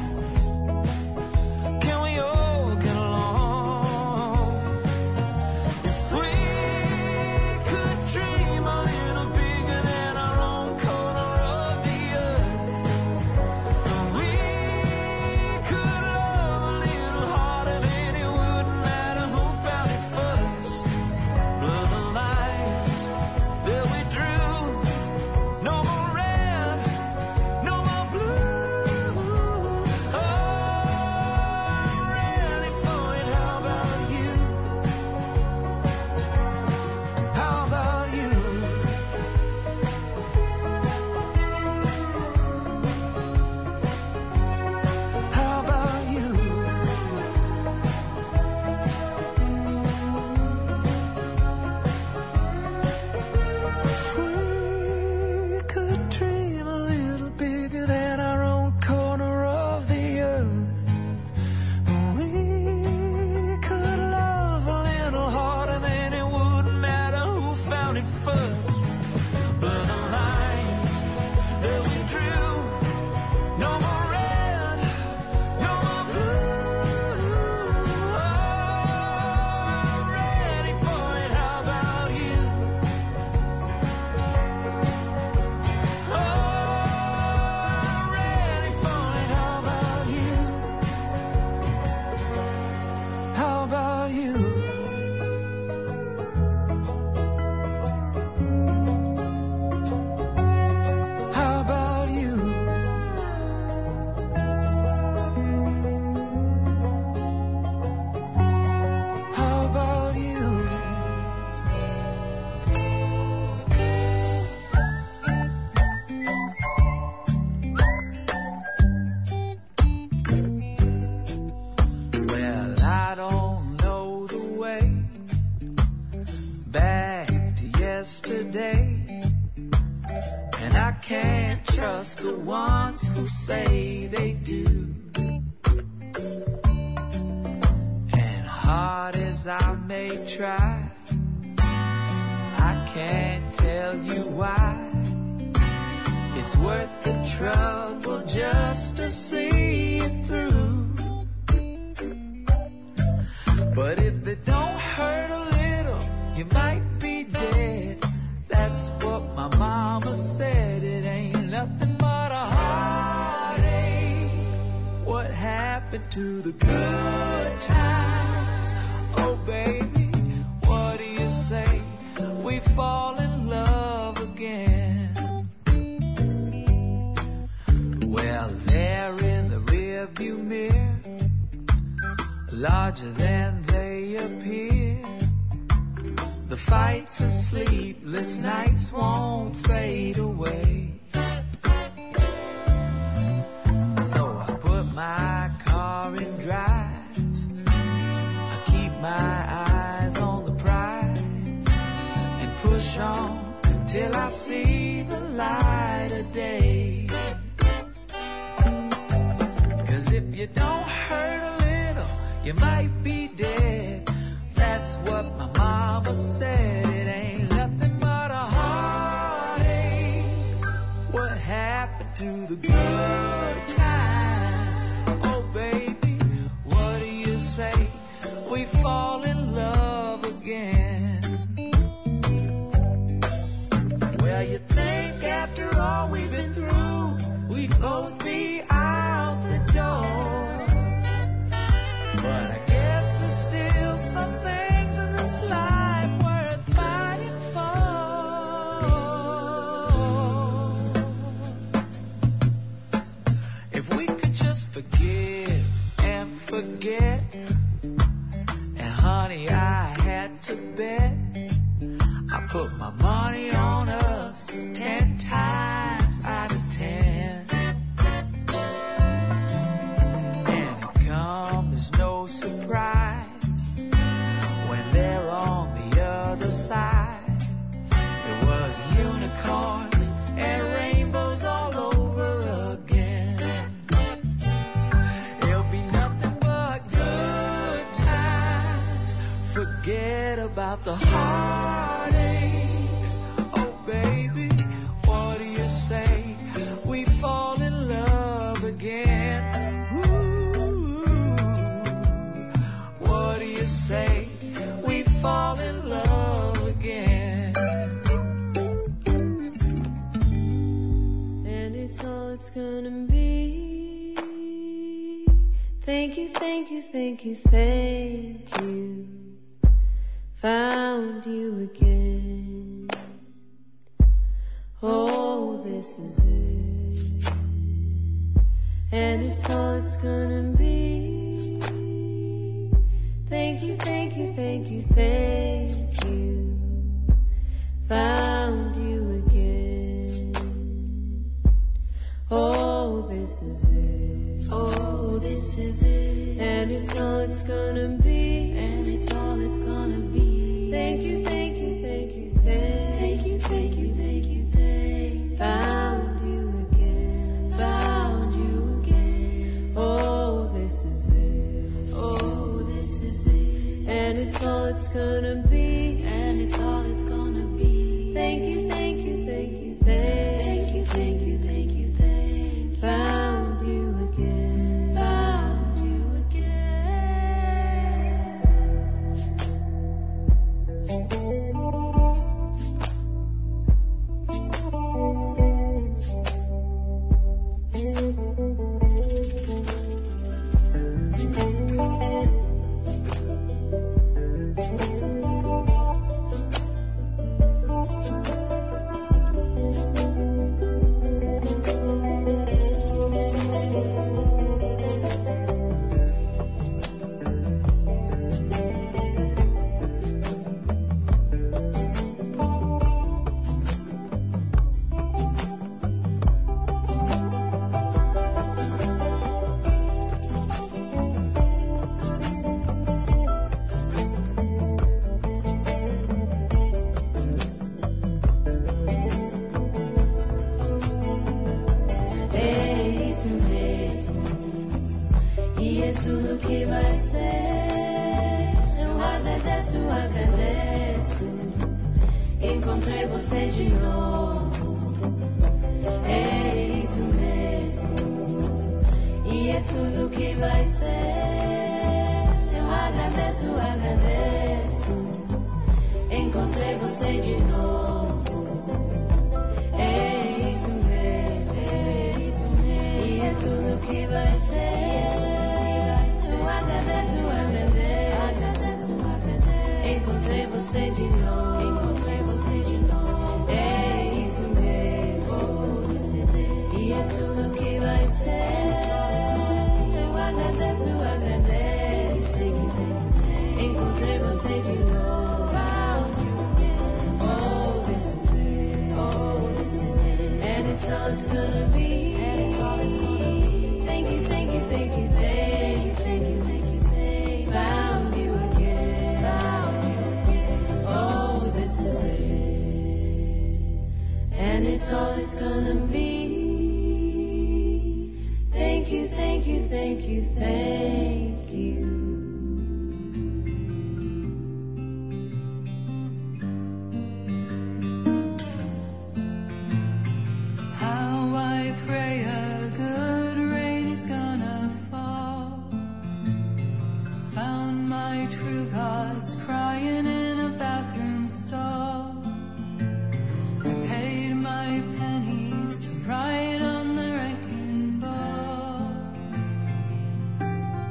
S4: Can we all get along? If we could dream a little bigger than our own corner of the earth, and we could love a little harder, then it wouldn't matter who found it first. Blur the lines that we drew. No more red, no more blue. Oh, I'm ready for it. How about you? How about you? How about you? If we could dream a little bigger than our own corner of the earth, we could love a little harder, then it wouldn't matter who found it first. Blur the lines that we drew. No more red, no more blue. Oh, I'm ready for it. How about you? Oh, I'm ready for it. How about you? How about you? How about you? How about you? Well, I don't know the way back to yesterday, and I can't trust the ones who say they do. And hard as I may try, I can't tell you why. It's worth the trouble just to see it through. But if it don't hurt a little, you might be dead. That's what my mama said. It ain't nothing but a heartache. What happened to the good times? Oh baby, what do you say? We fall in love again. Well, there in the rearview mirror, larger than they appear, the fights and sleepless nights won't fade away. So I put my car in drive, I keep my eyes on the prize, and push on till I see the light of day. 'Cause if you don't hurt a little, you might be dead. That's what my mama said. It ain't nothing but a heartache. What happened to the good times? Oh baby, what do you say? We fall in love again. Well, you think after all we've been through, we'd both be out the door. But I guess there's still some things in this life worth fighting for. If we could just forgive and forget, and honey, I had to bet. I put my money on us 10 times out of 10. And it comes no surprise when without the heartaches. Oh baby, what do you say? We fall in love again. Ooh, what do you say? We fall in love again.
S2: And it's all it's gonna be. Thank you, thank you, thank you, thank you. Found you again. Oh, this is it. And it's all it's gonna be. Thank you, thank you, thank you, thank you. Found you again. Oh, this is it. Oh, this is it. And it's all it's gonna be. And it's all it's gonna be. Thank you, thank you, thank you, thank you, thank you, thank you, thank you. Found you again. Found you again. Oh, this is it. Oh, this is it. And it's all it's gonna be. And it's all it's gonna be. Thank you, thank you, thank you, thank you, thank you, thank you, thank you. Found you again. Found you encontrei você de novo. É isso mesmo, e é tudo que vai ser. Eu agradeço, agradeço. Encontrei você de novo. É isso mesmo, e é tudo que vai ser. Eu agradeço, agradeço. Encontrei você de novo. Encontrei você de novo. É isso mesmo. E é tudo que vai ser. Eu agradeço, agradeço. Encontrei você de novo. Oh, this is it. Oh, this is it. And it's all it's gonna be. And it's all it's gonna be. Thank you, thank you, thank you, thank you, thank you, thank you, thank you. Found you again. Found you again. Oh, this is it. And it's all it's gonna be. Thank you, thank you, thank you, thank you.
S5: How I pray a good rain is gonna fall. Found my true gods crying in a bathroom stall. I paid my pennies to ride on the wrecking ball.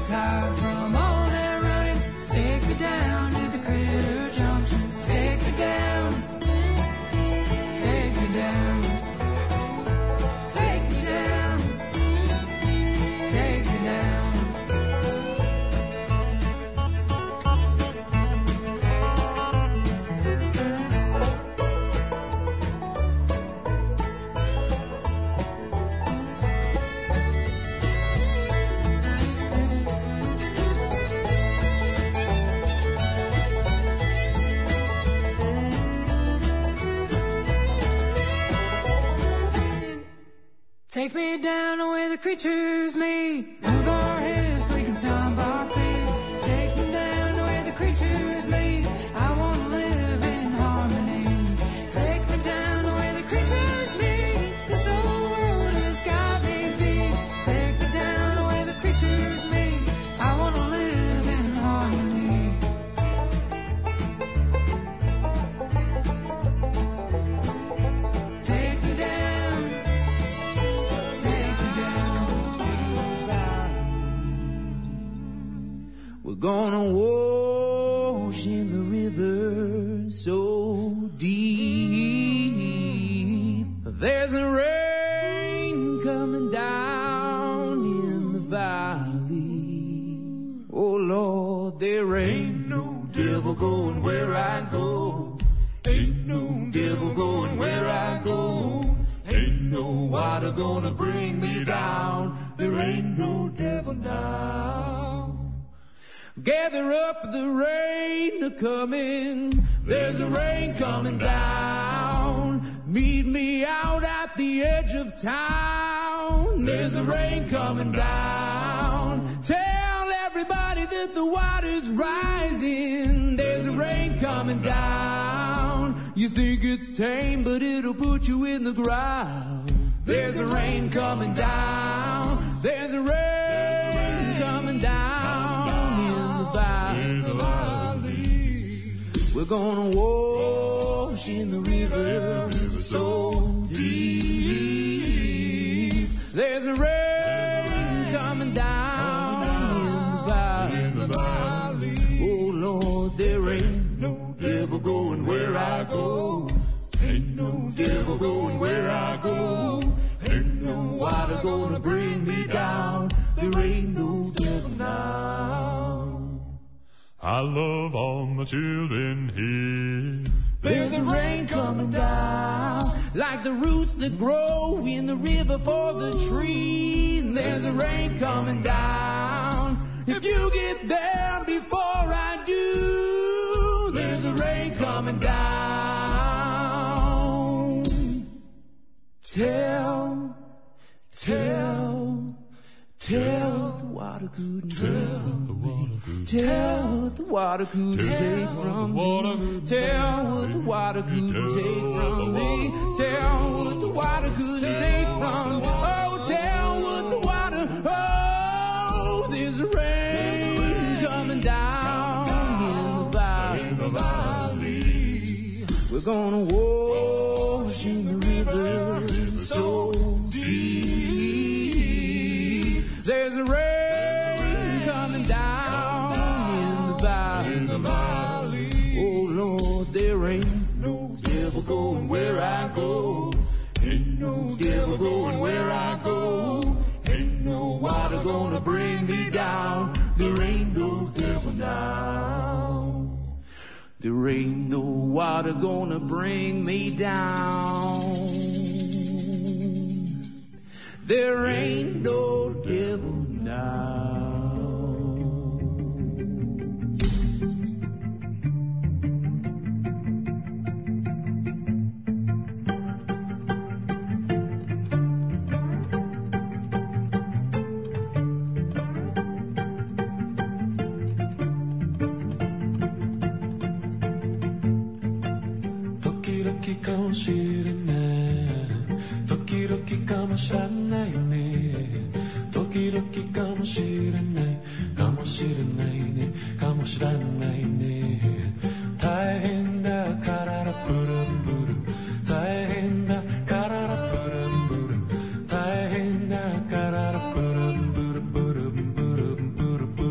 S7: gets high from all that running. Take me down to the Critter Junction. Take me down. Take me down. Take me down. Take me down. Take me down to where the creatures meet. Move our hips, we can stomp our feet. Take me down to where the creatures meet. I want to live in harmony. Take me down to where the creatures meet. This whole world has got me beat. Take me down to where the creatures meet. I want to live in harmony. Take me down. Take me down.
S5: We're gonna wash in the river so deep. There's a rain coming down in the valley. Oh Lord, there ain't no devil going where I go. Ain't no devil going where I go. Ain't no water gonna bring me down. There ain't no devil now. Gather up the rain a-comin'. There's a rain coming down. Meet me out at the edge of town. There's a rain coming down. Tell everybody that the water's rising. There's a rain coming down. You think it's tame, but it'll put you in the ground. There's a rain coming down. There's a rain coming down in the valley. We're gonna wash in the river so deep. There's a rain coming down in the valley. Oh Lord, there ain't no devil going where I go. Ain't no devil going where I go. Ain't no water gonna bring me down. There ain't no devil now.
S15: I love all my children here.
S5: There's a rain coming down, like the roots that grow in the river for the tree. There's a rain coming down. If you get there before I do, there's a rain coming down. Tell the water couldn't take from me. Tell what the water couldn't take from me. Tell what the water couldn't take from me. Tell what the water couldn't take from me. Oh, tell what the water. Oh, there's a rain coming down in the valley. We're gonna wash in the river so deep. There's a rain coming down in the valley. Oh Lord, there ain't no devil going where I go. Ain't no devil going where I go. Ain't no water gonna bring me down. There ain't no devil now. There ain't no water gonna bring me down. There ain't no devil now.
S16: Tokidoki かもしれない時々かもしれないね時々かもしれないかもしれないねかもしれないね大変だかららブルンブル大変だかららブルンブル大変だかららブルンブルブルンブルンブルブ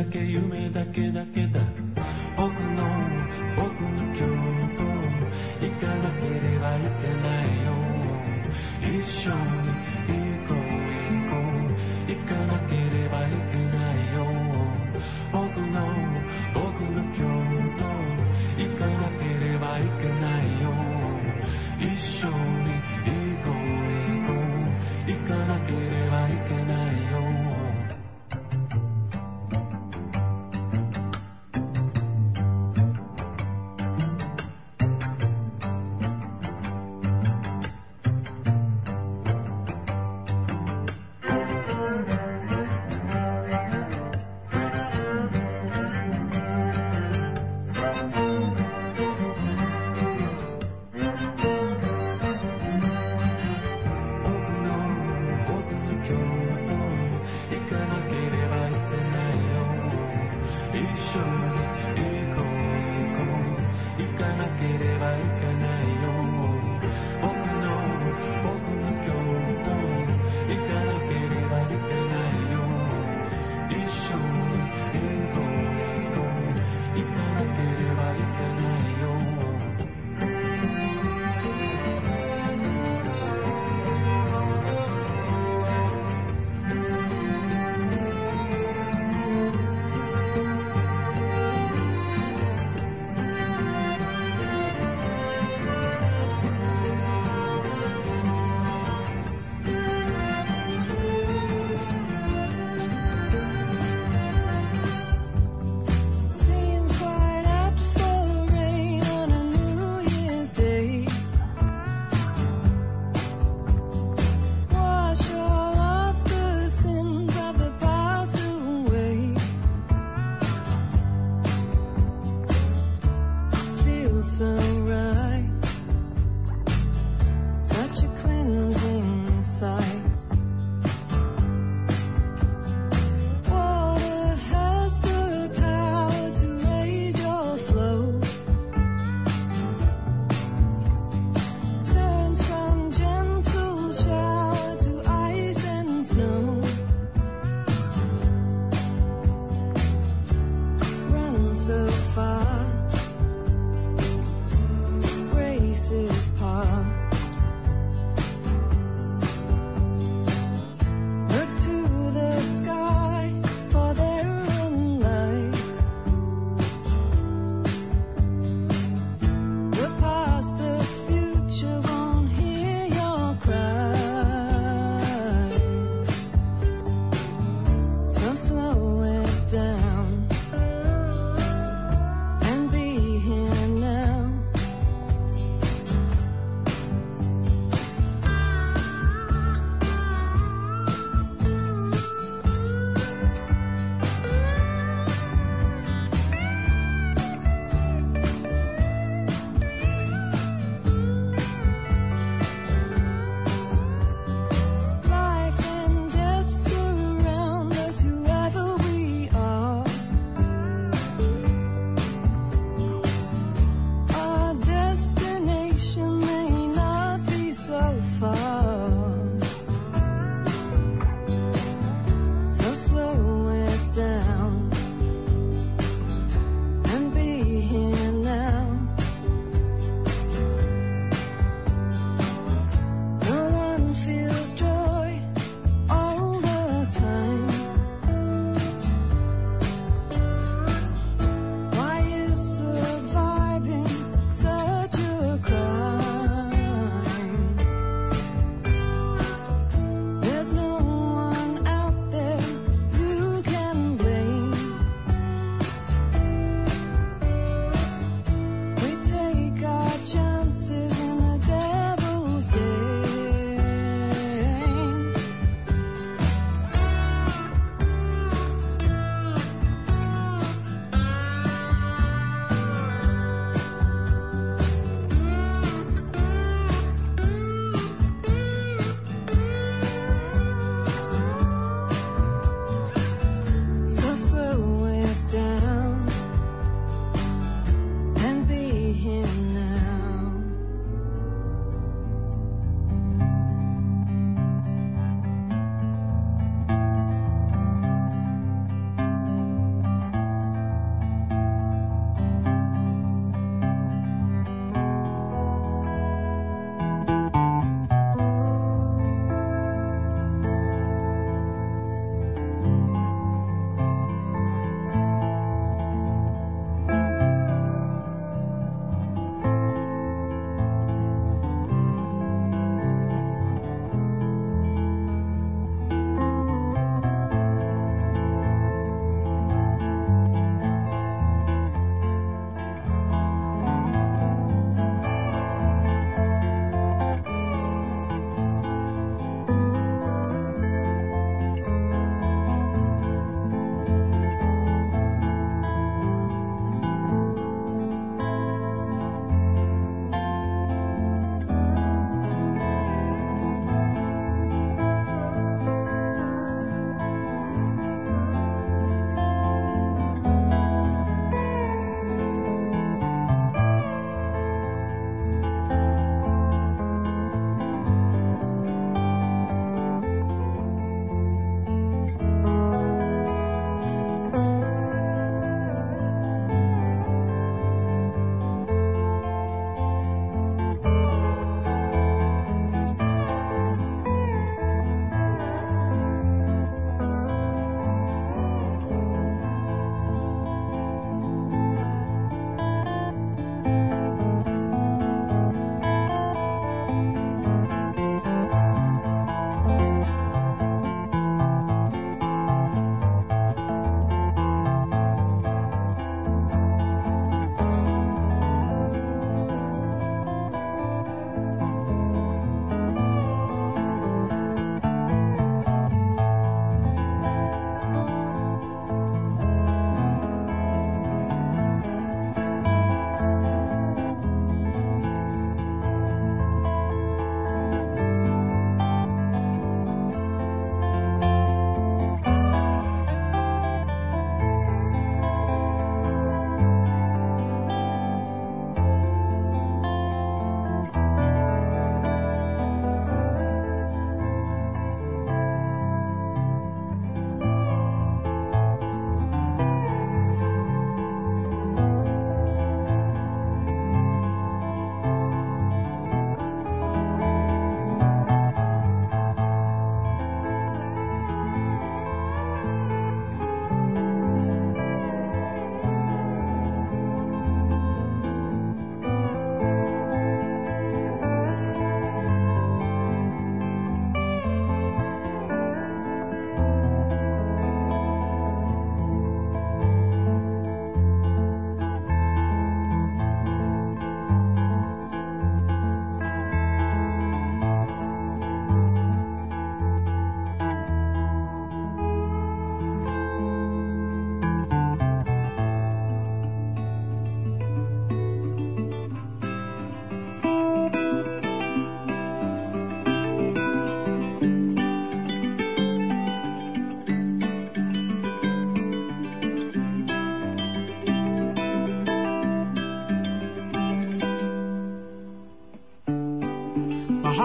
S16: だけ夢だけだけだ僕の京都行かなければいけないよ一緒に行こう行かなければいけないよ僕の京都行かなければいけないよ一緒に行こう行かなければいけないよ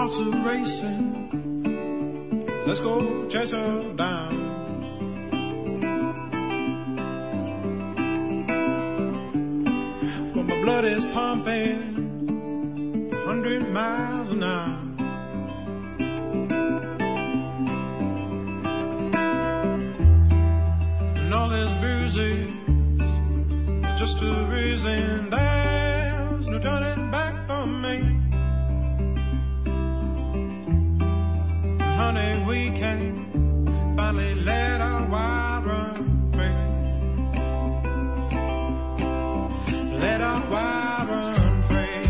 S8: hearts are racing. Let's go chase her down. But my blood is pumping 100 miles an hour. And all this bruising is just a reason. There's no turning back for me. And honey, we can finally let our wild run free. Let our wild run free.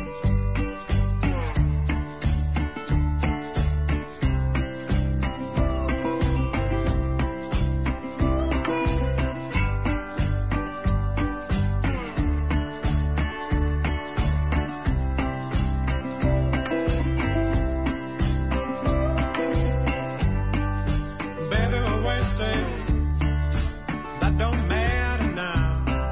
S8: Baby, we're wasted. That don't matter now.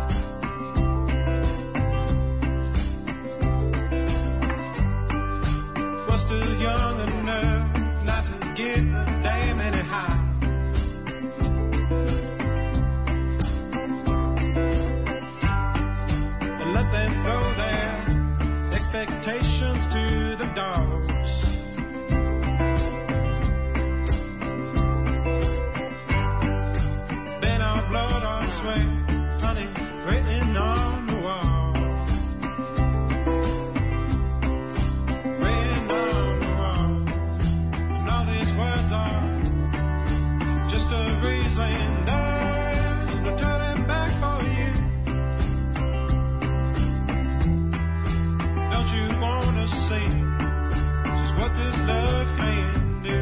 S8: We're still young enough not to give a damn anyhow. And let them throw their expectations to the dogs. Then our blood, our sweat, honey, written on the wall. Written on the wall. And all these words are just a reason. There's no turning back for you. Don't you wanna see just what this love can do?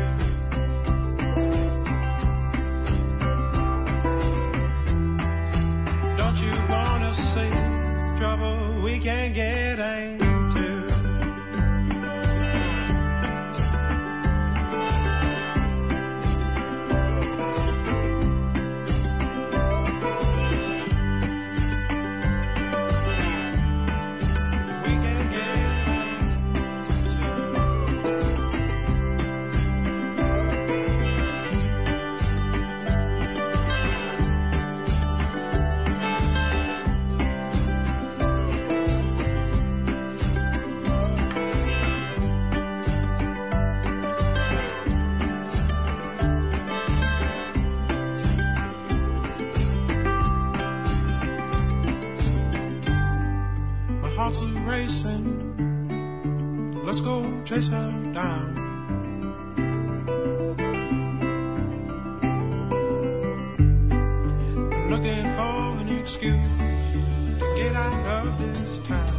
S8: Don't you wanna see trouble we can get into? We can get my heart's are racing. Let's go chase her down. I'm looking for an excuse to get out of this town.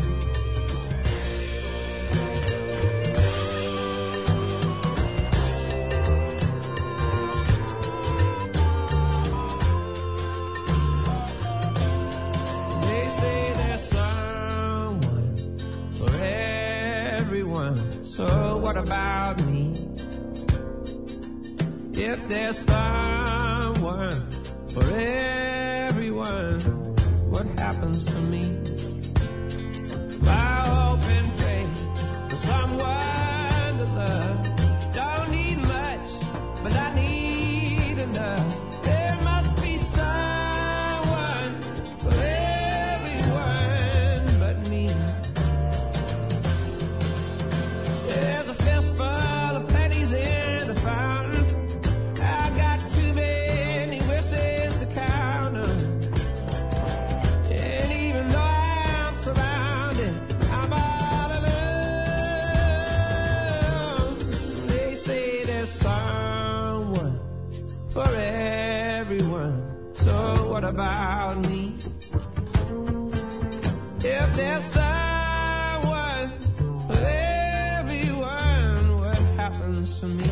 S10: They say there's someone for everyone. So what about me? If there's someone for everyone, what happens to me? I hope and pray for someone to love. Don't need much, but I need enough. There must be someone for everyone but me. There's a fistful of pennies in the fountain. I got too many wishes to count 'em. And even though I'm surrounded, I'm all alone. They say there's someone for everyone. So what about me? If there's someone for everyone, what happens to me?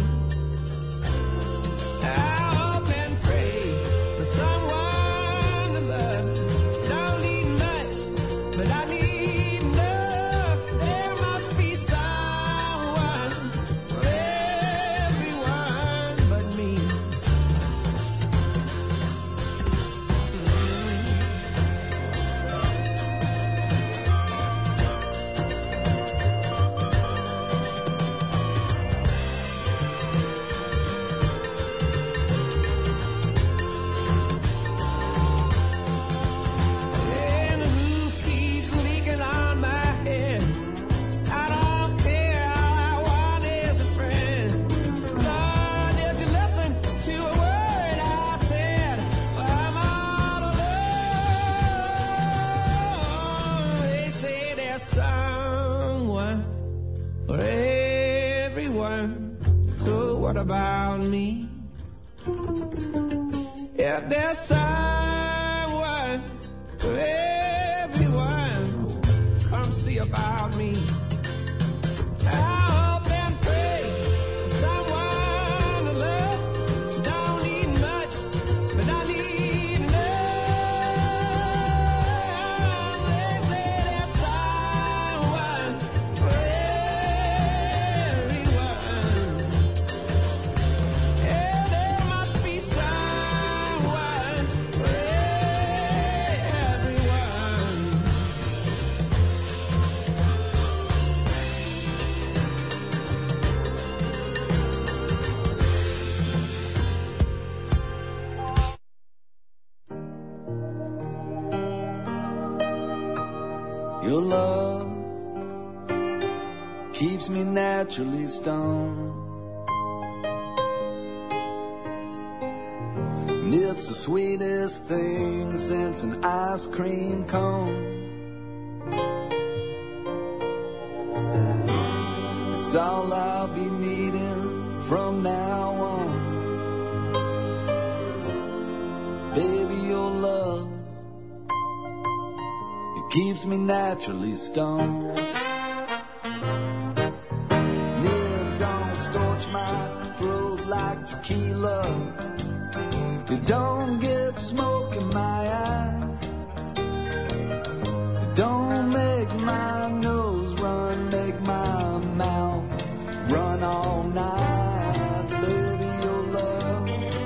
S10: I hope and pray for someone to love. Don't need much, but I need enough. There must be someone for everyone but me.
S8: So what about me? If there's someone for everyone, come see about me. I hope and pray for someone to love. Don't need much, but I need love. They say there's someone for everyone. Yeah, there must be someone for everyone.
S5: Your love keeps me naturally stoned. And it's the sweetest thing since an ice cream cone. It's all I'll be needing from now on. Baby, your love, it keeps me naturally stoned. And it don't scorch my throat like tequila. It don't get smoke in my eyes. It don't make my nose run, make my mouth run all night. Baby, your love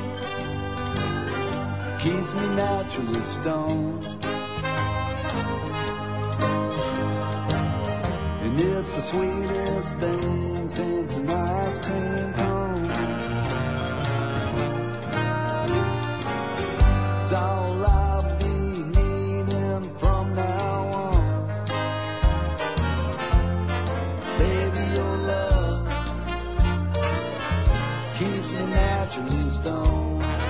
S5: keeps me naturally stoned. And it's the sweetest thing since an ice cream cone. It's all I'll be needing from now on. Baby, your love keeps me naturally stoned.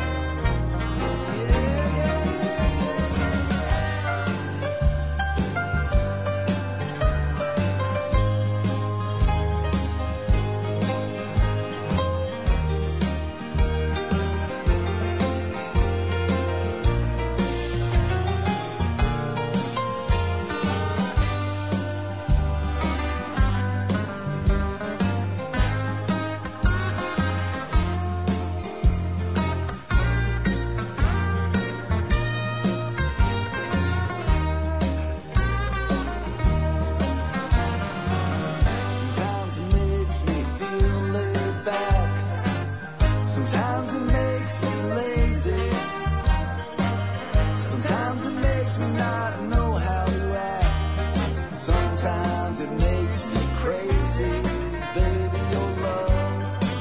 S5: Sometimes it makes me feel laid back. Sometimes it makes me lazy. Sometimes it makes me not know how to act. Sometimes it makes me crazy. Baby, your love,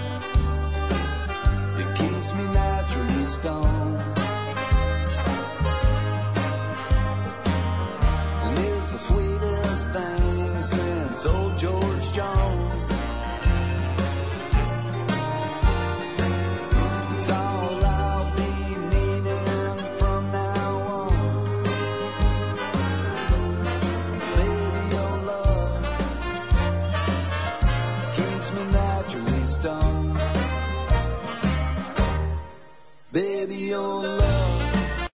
S5: it keeps me naturally stoned. And it's the sweetest thing since old Joe